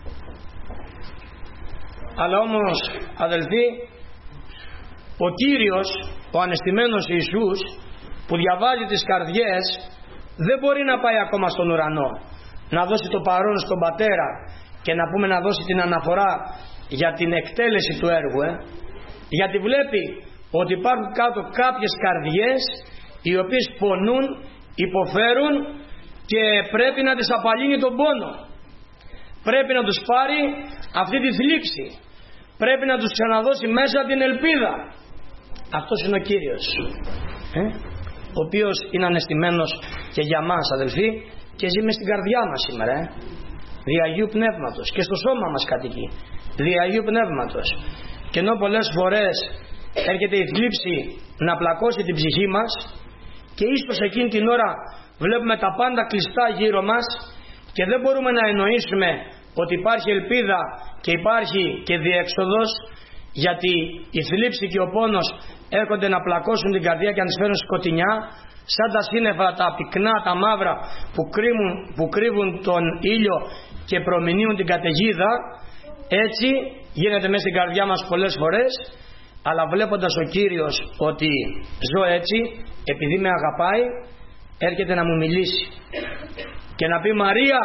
Αλλά όμως, αδελφοί, ο Κύριος, ο ανεστημένος Ιησούς, που διαβάζει τις καρδιές, δεν μπορεί να πάει ακόμα στον ουρανό να δώσει το παρόν στον Πατέρα και να πούμε να δώσει την αναφορά για την εκτέλεση του έργου, γιατί βλέπει ότι υπάρχουν κάτω κάποιες καρδιές οι οποίες πονούν, υποφέρουν και πρέπει να τις απαλύνει τον πόνο, πρέπει να τους πάρει αυτή τη θλίψη, πρέπει να τους ξαναδώσει μέσα την ελπίδα. Αυτός είναι ο Κύριος, ο οποίος είναι ανεστημένος και για μας, αδελφοί, και ζει μες στην καρδιά μας σήμερα, δι' Αγίου Πνεύματος, και στο σώμα μας κατοικεί δι' Αγίου Πνεύματος. Και ενώ πολλές φορές έρχεται η θλίψη να πλακώσει την ψυχή μας και ίσως εκείνη την ώρα βλέπουμε τα πάντα κλειστά γύρω μας και δεν μπορούμε να εννοήσουμε ότι υπάρχει ελπίδα και υπάρχει και διέξοδος, γιατί η θλίψη και ο πόνος έρχονται να πλακώσουν την καρδιά και να τις φέρουν σκοτεινιά, σαν τα σύννεφα τα πυκνά, τα μαύρα που κρύβουν τον ήλιο και προμηνύουν την καταιγίδα. Έτσι γίνεται μέσα στην καρδιά μας πολλές φορές, αλλά βλέποντας ο Κύριος ότι ζω έτσι, επειδή με αγαπάει, έρχεται να μου μιλήσει και να πει Μαρία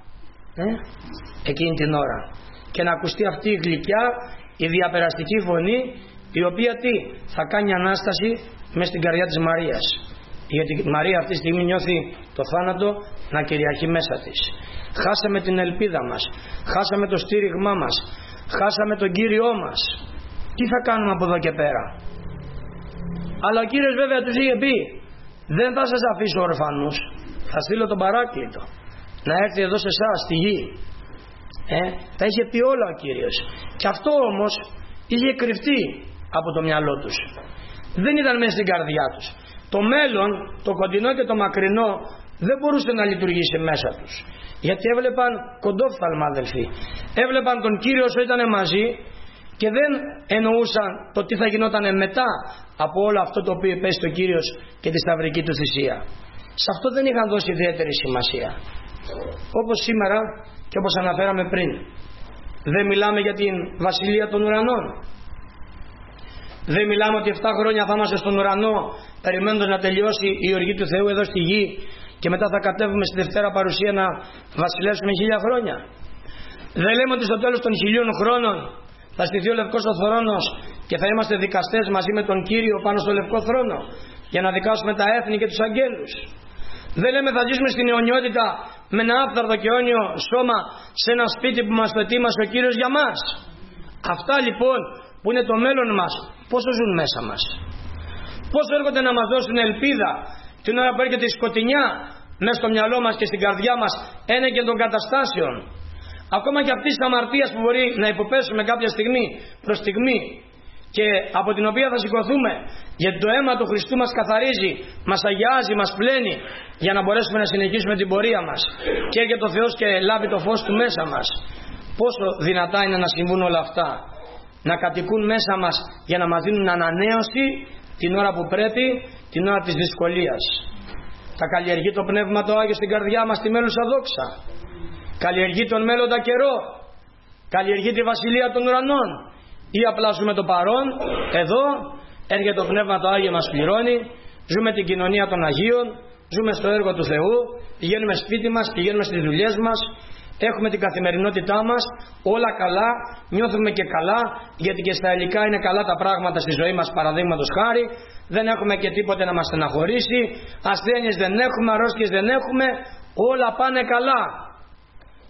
εκείνη την ώρα, και να ακουστεί αυτή η γλυκιά, η διαπεραστική φωνή, η οποία τι θα κάνει ανάσταση μέσα στην καρδιά της Μαρίας, γιατί η Μαρία αυτή τη στιγμή νιώθει το θάνατο να κυριαρχεί μέσα της. Χάσαμε την ελπίδα μας, χάσαμε το στήριγμά μας, χάσαμε τον Κύριό μας. Τι θα κάνουμε από εδώ και πέρα? Αλλά ο Κύριος βέβαια τους είχε πει: δεν θα σας αφήσω ορφανούς, θα στείλω τον Παράκλητο να έρθει εδώ σε εσάς στη γη. Τα είχε πει όλα ο Κύριος, και αυτό όμως είχε κρυφτεί από το μυαλό τους, δεν ήταν μέσα στην καρδιά τους. Το μέλλον, το κοντινό και το μακρινό δεν μπορούσε να λειτουργήσει μέσα τους, γιατί έβλεπαν κοντόφθαλμα, αδελφοί. Έβλεπαν τον Κύριο όσο ήταν μαζί και δεν εννοούσαν το τι θα γινόταν μετά από όλο αυτό το οποίο υπέστη ο Κύριος και τη σταυρική του θυσία. Σε αυτό δεν είχαν δώσει ιδιαίτερη σημασία. Όπως σήμερα και όπως αναφέραμε πριν, δεν μιλάμε για την Βασιλεία των Ουρανών. Δεν μιλάμε ότι 7 χρόνια θα είμαστε στον ουρανό περιμένοντας να τελειώσει η οργή του Θεού εδώ στη γη και μετά θα κατέβουμε στη Δευτέρα Παρουσία να βασιλεύσουμε 1000 χρόνια. Δεν λέμε ότι στο τέλος των 1000 χρόνων θα στηθεί ο Λευκός ο Θρόνος και θα είμαστε δικαστές μαζί με τον Κύριο πάνω στο Λευκό Θρόνο για να δικάσουμε τα έθνη και τους αγγέλους. Δεν λέμε θα ζήσουμε στην αιωνιότητα με ένα άφθαρδο και αιώνιο σώμα σε ένα σπίτι που μας το ετοίμασε ο Κύριος για μας. Αυτά λοιπόν που είναι το μέλλον μας, πόσο ζουν μέσα μας, πόσο έρχονται να μας δώσουν ελπίδα την ώρα που έρχεται η σκοτεινιά μέσα στο μυαλό μας και στην καρδιά μας ένεκεν των καταστάσεων, ακόμα και αυτής της αμαρτίας που μπορεί να υποπέσουμε κάποια στιγμή προς στιγμή και από την οποία θα σηκωθούμε, γιατί το αίμα του Χριστού μας καθαρίζει, μας αγιάζει, μας πλένει για να μπορέσουμε να συνεχίσουμε την πορεία μας, και έρχεται ο Θεός και λάβει το φως του μέσα μας. Πόσο δυνατά είναι να συμβούν όλα αυτά, να κατοικούν μέσα μας για να μας δίνουν ανανέωση την ώρα που πρέπει, την ώρα της δυσκολίας. Θα καλλιεργεί το Πνεύμα το Άγιο στην καρδιά μας τη μέλουσα δόξα, καλλιεργεί τον μέλλοντα καιρό, καλλιεργεί τη Βασιλεία των Ουρανών, ή απλά ζούμε το παρόν εδώ, έρχεται το Πνεύμα το Άγιο, μας πληρώνει, ζούμε την κοινωνία των Αγίων, ζούμε στο έργο του Θεού, πηγαίνουμε σπίτι μας, πηγαίνουμε στις δουλειές μας, έχουμε την καθημερινότητά μας, όλα καλά, νιώθουμε και καλά, γιατί και στα υλικά είναι καλά τα πράγματα στη ζωή μας, παραδείγματος χάρη, δεν έχουμε και τίποτε να μας στεναχωρήσει, ασθένειες δεν έχουμε, αρρώστιες δεν έχουμε, όλα πάνε καλά.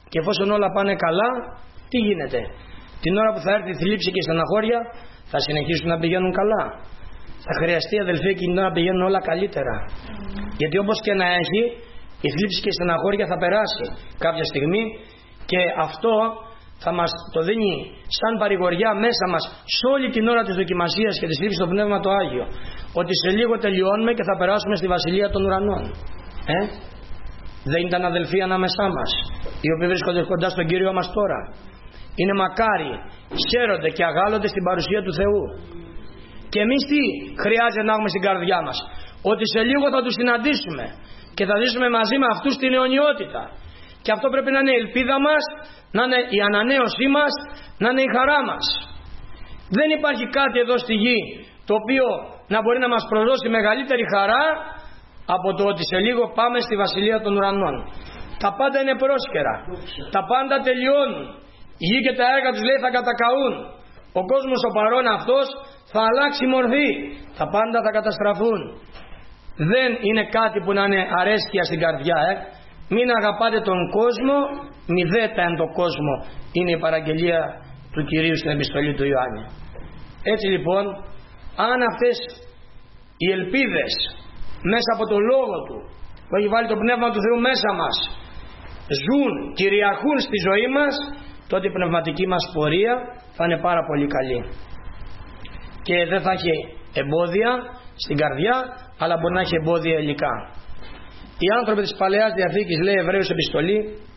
Και εφόσον όλα πάνε καλά, τι γίνεται? Την ώρα που θα έρθει η θλίψη και η στεναχώρια, θα συνεχίσουν να πηγαίνουν καλά? Θα χρειαστεί, αδελφοί, εκείνη την ώρα να πηγαίνουν όλα καλύτερα. Γιατί όπως και να έχει, η θλίψη και η στεναχώρια θα περάσει κάποια στιγμή, και αυτό θα μας το δίνει σαν παρηγοριά μέσα μας σε όλη την ώρα της δοκιμασίας και της θλίψης στο Πνεύμα το Άγιο, ότι σε λίγο τελειώνουμε και θα περάσουμε στη Βασιλεία των Ουρανών. Δεν ήταν αδελφοί ανάμεσά μας, οι οποίοι βρίσκονται κοντά στον Κύριο μας τώρα? Είναι μακάρι, χαίρονται και αγάλλονται στην παρουσία του Θεού. Και εμείς τι χρειάζεται να έχουμε στην καρδιά μας? Ότι σε λίγο θα τους συναντήσουμε και θα ζήσουμε μαζί με αυτούς την αιωνιότητα. Και αυτό πρέπει να είναι η ελπίδα μας, να είναι η ανανέωσή μας, να είναι η χαρά μας. Δεν υπάρχει κάτι εδώ στη γη το οποίο να μπορεί να μας προδώσει μεγαλύτερη χαρά από το ότι σε λίγο πάμε στη Βασιλεία των Ουρανών. Τα πάντα είναι πρόσκαιρα, τα πάντα τελειώνουν, η γη και τα έργα τους, λέει, θα κατακαούν. Ο κόσμος ο παρόν αυτός θα αλλάξει μορφή, τα πάντα θα καταστραφούν. Δεν είναι κάτι που να είναι αρέσκεια στην καρδιά. Μην αγαπάτε τον κόσμο, μη δέτα εν τον κόσμο, είναι η παραγγελία του Κυρίου στην επιστολή του Ιωάννη. Έτσι λοιπόν, αν αυτές οι ελπίδες μέσα από το Λόγο Του που έχει βάλει το Πνεύμα του Θεού μέσα μας ζουν, κυριαρχούν στη ζωή μας, τότε η πνευματική μας πορεία θα είναι πάρα πολύ καλή και δεν θα έχει εμπόδια στην καρδιά, αλλά μπορεί να έχει εμπόδια υλικά. Οι άνθρωποι της Παλαιάς Διαθήκης, λέει Εβραίους επιστολή,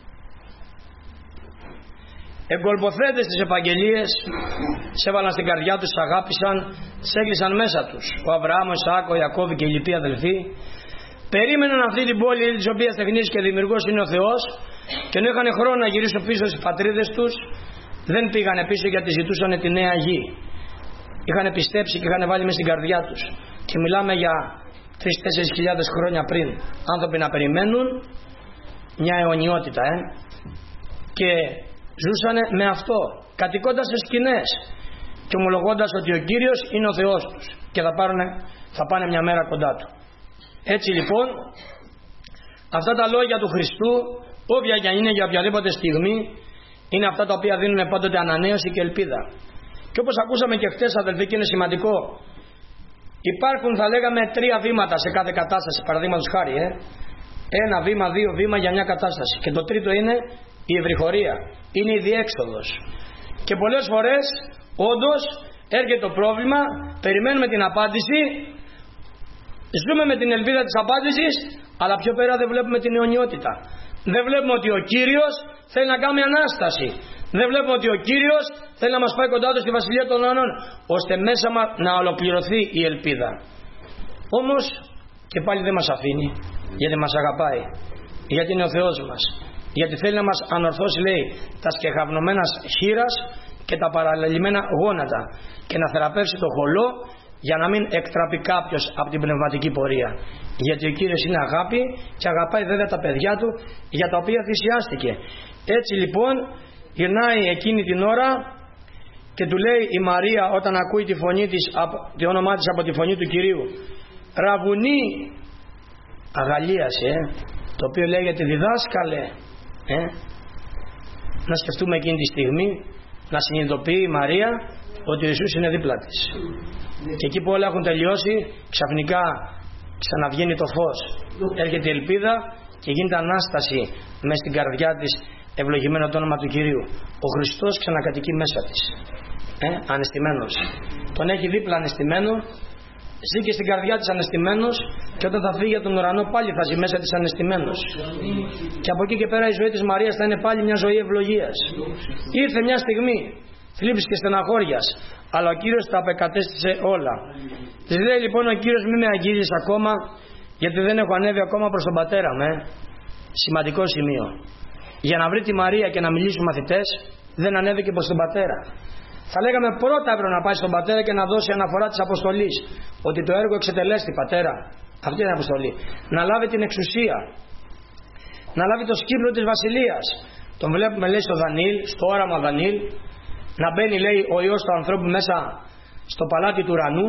εγκολποθέτες τις επαγγελίες, σε έβαλαν στην καρδιά τους, αγάπησαν, σε έκλεισαν μέσα τους. Ο Αβραάμ, ο Ισαάκ, ο Ιακώβ και οι λοιποί αδελφοί περίμεναν αυτή την πόλη της οποίας τεχνής και δημιουργός είναι ο Θεός, και ενώ είχαν χρόνο να γυρίσουν πίσω στις πατρίδες τους, δεν πήγανε πίσω γιατί ζητούσαν τη νέα γη. Είχαν πιστέψει και είχαν βάλει μέσα στην καρδιά τους. Και μιλάμε για 3-4 χιλιάδες χρόνια πριν, άνθρωποι να περιμένουν μια αιωνιότητα και ζούσανε με αυτό, κατοικώντας σε σκηνές και ομολογώντας ότι ο Κύριος είναι ο Θεός τους και θα πάνε μια μέρα κοντά Του. Έτσι λοιπόν, αυτά τα λόγια του Χριστού, όποια και αν είναι για οποιαδήποτε στιγμή, είναι αυτά τα οποία δίνουν πάντοτε ανανέωση και ελπίδα. Και όπως ακούσαμε και χτες, αδελφοί, και είναι σημαντικό, υπάρχουν, θα λέγαμε, 3 βήματα σε κάθε κατάσταση, παραδείγματος χάρη. Ένα βήμα, 2 βήμα για μια κατάσταση. Και το τρίτο είναι η ευρυχωρία, είναι η διέξοδος. Και πολλές φορές, όντως, έρχεται το πρόβλημα, περιμένουμε την απάντηση, ζούμε με την ελπίδα της απάντησης, αλλά πιο πέρα δεν βλέπουμε την αιωνιότητα. Δεν βλέπουμε ότι ο Κύριος θέλει να κάνει Ανάσταση. Δεν βλέπουμε ότι ο Κύριος θέλει να μας πάει κοντά Του στη Βασιλεία των Ουρανών, ώστε μέσα μας να ολοκληρωθεί η ελπίδα. Όμως και πάλι δεν μας αφήνει, γιατί μας αγαπάει, γιατί είναι ο Θεός μας, γιατί θέλει να μας ανορθώσει, λέει, τα σκεχαυνωμένα χείλας και τα παραλληλημένα γόνατα και να θεραπεύσει το χολό, για να μην εκτραπεί κάποιος από την πνευματική πορεία. Γιατί ο Κύριος είναι αγάπη και αγαπάει βέβαια τα παιδιά Του, για τα οποία θυσιάστηκε. Έτσι λοιπόν γυρνάει εκείνη την ώρα και του λέει η Μαρία, όταν ακούει τη φωνή της, το όνομά της από τη φωνή του Κυρίου, Ραβουνί, αγαλίασε, το οποίο λέγεται διδάσκαλε. Να σκεφτούμε εκείνη τη στιγμή, να συνειδητοποιεί η Μαρία ότι ο Ιησούς είναι δίπλα της. Και εκεί που όλα έχουν τελειώσει, ξαφνικά ξαναβγαίνει το φως, έρχεται η ελπίδα και γίνεται Ανάσταση μες στην καρδιά της, ευλογημένο το όνομα του Κυρίου. Ο Χριστός ξανακατοικεί μέσα της, αναισθημένος. Τον έχει δίπλα αναισθημένο, ζει και στην καρδιά της αναισθημένος, και όταν θα φύγει για τον ουρανό πάλι θα ζει μέσα της αναισθημένος. Και από εκεί και πέρα η ζωή της Μαρίας θα είναι πάλι μια ζωή ευλογίας. Ήρθε μια στιγμή θλίψης και στεναχώριας, αλλά ο Κύριος τα απεκατέστησε όλα. Της λέει λοιπόν ο Κύριος, μη με αγγίζεις ακόμα, γιατί δεν έχω ανέβει ακόμα προς τον Πατέρα μου. Σημαντικό σημείο. Για να βρει τη Μαρία και να μιλήσουν μαθητές, δεν ανέβηκε προς τον Πατέρα. Θα λέγαμε πρώτα έπρεπε να πάει στον Πατέρα και να δώσει αναφορά της αποστολής, ότι το έργο εξετελέστη, Πατέρα. Αυτή είναι η αποστολή. Να λάβει την εξουσία, να λάβει το σκύπνο της βασιλείας. Τον βλέπουμε, λέει, στο Δανίλ, στο όραμα Δανίλ, να μπαίνει, λέει, ο Υιός του ανθρώπου μέσα στο παλάτι του ουρανού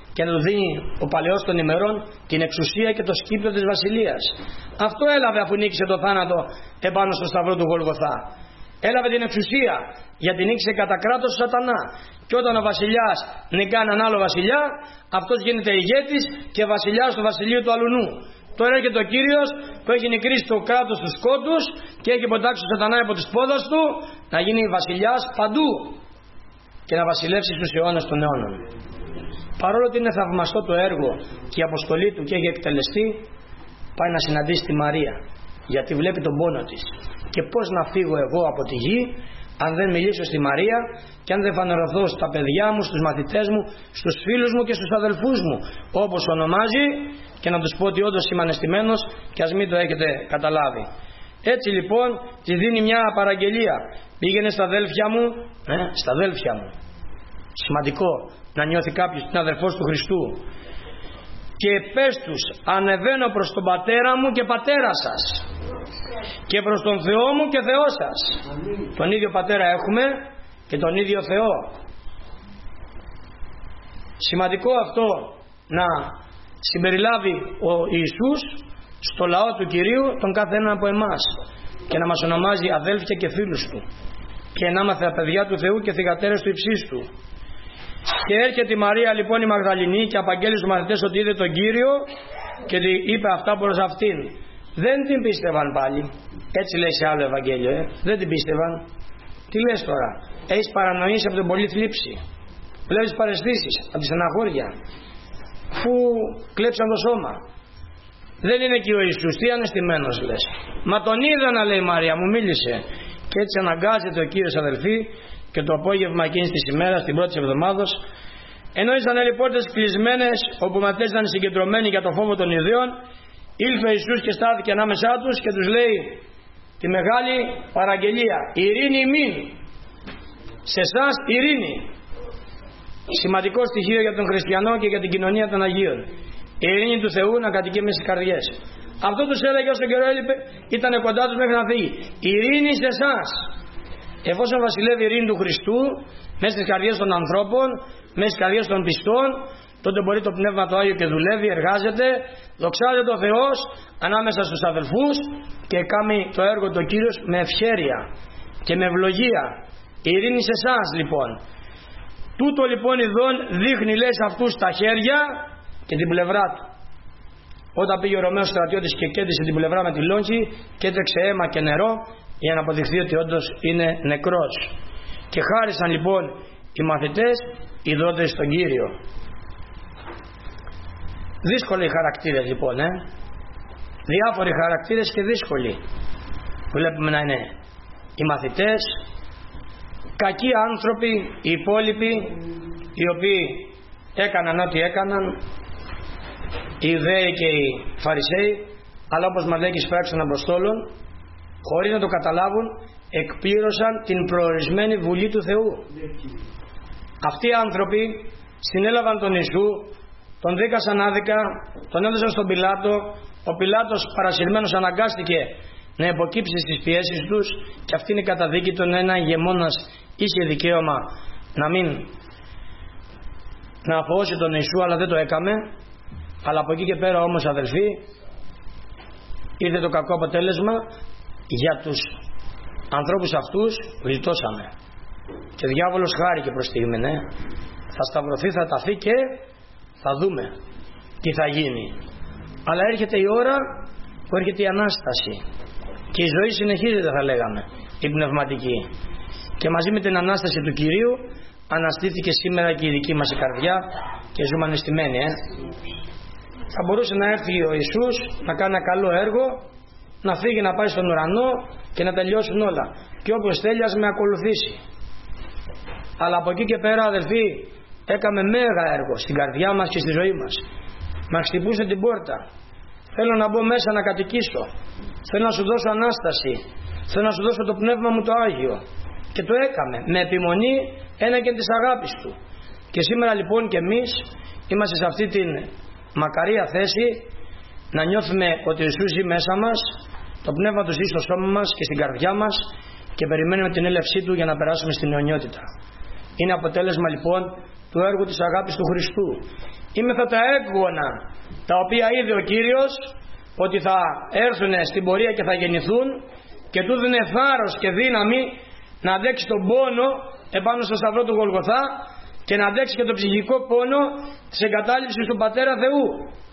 και να του δίνει ο παλαιός των ημερών την εξουσία και το σκύπτο της βασιλείας. Αυτό έλαβε αφού νίκησε το θάνατο επάνω στο σταυρό του Γολγοθά. Έλαβε την εξουσία γιατί νίκησε κατά κράτος ο Σατανά. Και όταν ο βασιλιάς νικά έναν άλλο βασιλιά, αυτός γίνεται ηγέτης και βασιλιάς του βασιλείου του αλουνού. Τώρα έρχεται ο Κύριος που έχει νικρίσει το κράτος του σκότους και έχει ποτάξει τον Σατανά από τις πόδας του να γίνει βασιλιάς παντού και να βασιλεύσει στους αιώνες των αιώνων. Παρόλο ότι είναι θαυμαστό το έργο και η αποστολή του και έχει εκτελεστεί, πάει να συναντήσει τη Μαρία, γιατί βλέπει τον πόνο της. Και πώς να φύγω εγώ από τη γη αν δεν μιλήσω στη Μαρία και αν δεν φανερωθώ στα παιδιά μου, στους μαθητές μου, στους φίλους μου και στους αδελφούς μου, όπως ονομάζει, και να τους πω ότι όντως είμαι αναισθημένος και ας μην το έχετε καταλάβει. Έτσι λοιπόν της δίνει μια παραγγελία. Πήγαινε στα αδέλφια μου, στα αδέλφια μου. Σημαντικό να νιώθει κάποιος την αδελφός του Χριστού. Και πες τους, ανεβαίνω προς τον πατέρα μου και πατέρα σας και προς τον Θεό μου και Θεό σας. Τον ίδιο πατέρα έχουμε και τον ίδιο Θεό. Σημαντικό αυτό να συμπεριλάβει ο Ιησούς στο λαό του Κυρίου τον κάθε έναν από εμάς και να μας ονομάζει αδέλφια και φίλους του και να είμαστε παιδιά του Θεού και θυγατέρες του υψίστου. Και έρχεται η Μαρία λοιπόν η Μαγδαληνή και απαγγέλει στους μαθητές ότι είδε τον Κύριο και είπε αυτά προς αυτήν. Δεν την πίστευαν πάλι. Έτσι λέει σε άλλο Ευαγγέλιο. Δεν την πίστευαν. Τι λες τώρα? Έχεις παρανοήσει από την πολλή θλίψη. Βλέπεις παραισθήσεις από τη στεναχώρια. Φου κλέψαν το σώμα. Δεν είναι εκεί ο Ιησούς. Τι αναισθημένος λες? Μα τον είδα να λέει η Μαρία, μου μίλησε. Και έτσι αναγκάζεται ο Κύριος αδελφοί και το απόγευμα εκείνης της ημέρας, την πρώτη εβδομάδος, ενώ ήσαν οι πόρτες κλεισμένες, όπου οι μαθητές ήταν συγκεντρωμένοι για το φόβο των Ιδίων, ήλθε ο Ιησούς και στάθηκε ανάμεσά τους και τους λέει τη μεγάλη παραγγελία: ειρήνη ημίν, σε εσάς ειρήνη. Σημαντικό στοιχείο για τον χριστιανό και για την κοινωνία των Αγίων. Η ειρήνη του Θεού να κατοικεί μέσα στις καρδιές. Αυτό τους έλεγε όσο καιρό έλειπε, ήταν κοντά τους μέχρι να φύγει. Ειρήνη σε εσάς. Εφόσον βασιλεύει η ειρήνη του Χριστού μέσα στις καρδιές των ανθρώπων, μέσα στις καρδιές των πιστών, τότε μπορεί το Πνεύμα του Άγιο και δουλεύει, εργάζεται, δοξάζεται ο Θεός ανάμεσα στους αδελφούς και κάνει το έργο του Κύριος με ευχέρεια και με ευλογία. Η ειρήνη σε εσάς λοιπόν. Τούτο λοιπόν ειδών δείχνει, λέει, σε αυτούς τα χέρια και την πλευρά του. Όταν πήγε ο Ρωμαίος στρατιώτης και κέντησε την πλευρά με τη λόγχη και έτρεξε αίμα και νερό για να αποδειχθεί ότι όντως είναι νεκρός. Και χάρισαν λοιπόν οι μαθητές ειδώντες στον Κύριο. Δύσκολοι οι χαρακτήρες λοιπόν, διάφοροι χαρακτήρες και δύσκολοι. Βλέπουμε να είναι οι μαθητές, κακοί άνθρωποι, οι υπόλοιποι, οι οποίοι έκαναν ό,τι έκαναν, οι Ιουδαίοι και οι Φαρισαίοι, αλλά όπως μας λέει και στις πράξεις των Αποστόλων, χωρίς να το καταλάβουν, εκπλήρωσαν την προορισμένη βουλή του Θεού. Αυτοί οι άνθρωποι συνέλαβαν τον Ιησού, τον δίκασαν άδικα, τον έδωσαν στον Πιλάτο. Ο Πιλάτος παρασυρμένος αναγκάστηκε να υποκύψει στις πιέσεις τους και αυτή είναι η καταδίκη των ένα ηγεμόνας είχε δικαίωμα να αφωώσει τον Ιησού, αλλά δεν το έκαμε. Αλλά από εκεί και πέρα όμως, αδελφοί, είδε το κακό αποτέλεσμα. Για τους ανθρώπους αυτούς γλιτώσαμε και ο διάβολος χάρηκε προς στιγμή, θα σταυρωθεί, θα ταθεί και θα δούμε τι θα γίνει. Αλλά έρχεται η ώρα που έρχεται η Ανάσταση και η ζωή συνεχίζεται, θα λέγαμε, η πνευματική, και μαζί με την Ανάσταση του Κυρίου αναστήθηκε σήμερα και η δική μας η καρδιά και ζούμε αναισθημένοι. Θα μπορούσε να έρθει ο Ιησούς να κάνει ένα καλό έργο, να φύγει να πάει στον ουρανό και να τελειώσουν όλα και όποιος θέλει ας με ακολουθήσει. Αλλά από εκεί και πέρα, αδελφοί, έκαμε μέγα έργο στην καρδιά μας και στη ζωή μας. Μας χτυπούσε την πόρτα. Θέλω να μπω μέσα να κατοικήσω, θέλω να σου δώσω Ανάσταση, θέλω να σου δώσω το Πνεύμα μου το Άγιο, και το έκαμε με επιμονή έναντι της αγάπης του. Και σήμερα λοιπόν και εμείς είμαστε σε αυτή την μακαρία θέση να νιώθουμε ότι ο Ιησούς ζει μέσα μας, το Πνεύμα του ζει στο σώμα μας και στην καρδιά μας και περιμένουμε την έλευσή του για να περάσουμε στην αιωνιότητα. Είναι αποτέλεσμα λοιπόν του έργου της αγάπης του Χριστού. Είμεθα τα έγκωνα τα οποία είδε ο Κύριος ότι θα έρθουν στην πορεία και θα γεννηθούν, και του δίνε θάρρος και δύναμη να αντέξει τον πόνο επάνω στο σταυρό του Γολγοθά και να αντέξει και τον ψυχικό πόνο της εγκατάλειψης του Πατέρα Θεού.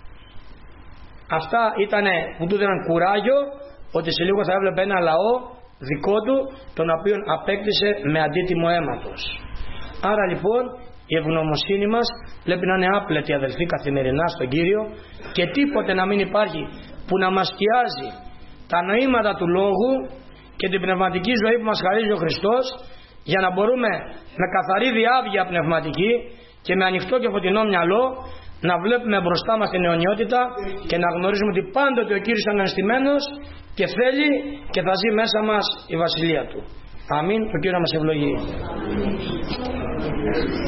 Αυτά ήταν που του δίναν κουράγιο ότι σε λίγο θα έβλεπε ένα λαό δικό του, τον οποίον απέκτησε με αντίτιμο αίματος. Άρα λοιπόν η ευγνωμοσύνη μας πρέπει να είναι άπλετη, αδελφοί, καθημερινά στον Κύριο, και τίποτε να μην υπάρχει που να μας σκιάζει τα νοήματα του Λόγου και την πνευματική ζωή που μας χαρίζει ο Χριστός, για να μπορούμε με καθαρή διάβγεια πνευματική και με ανοιχτό και φωτεινό μυαλό να βλέπουμε μπροστά μας την αιωνιότητα και να γνωρίζουμε ότι πάντοτε ο Κύριος είναι αναστημένος και θέλει και θα ζει μέσα μας η βασιλεία Του. Αμήν. Ο Κύριος μας ευλογεί.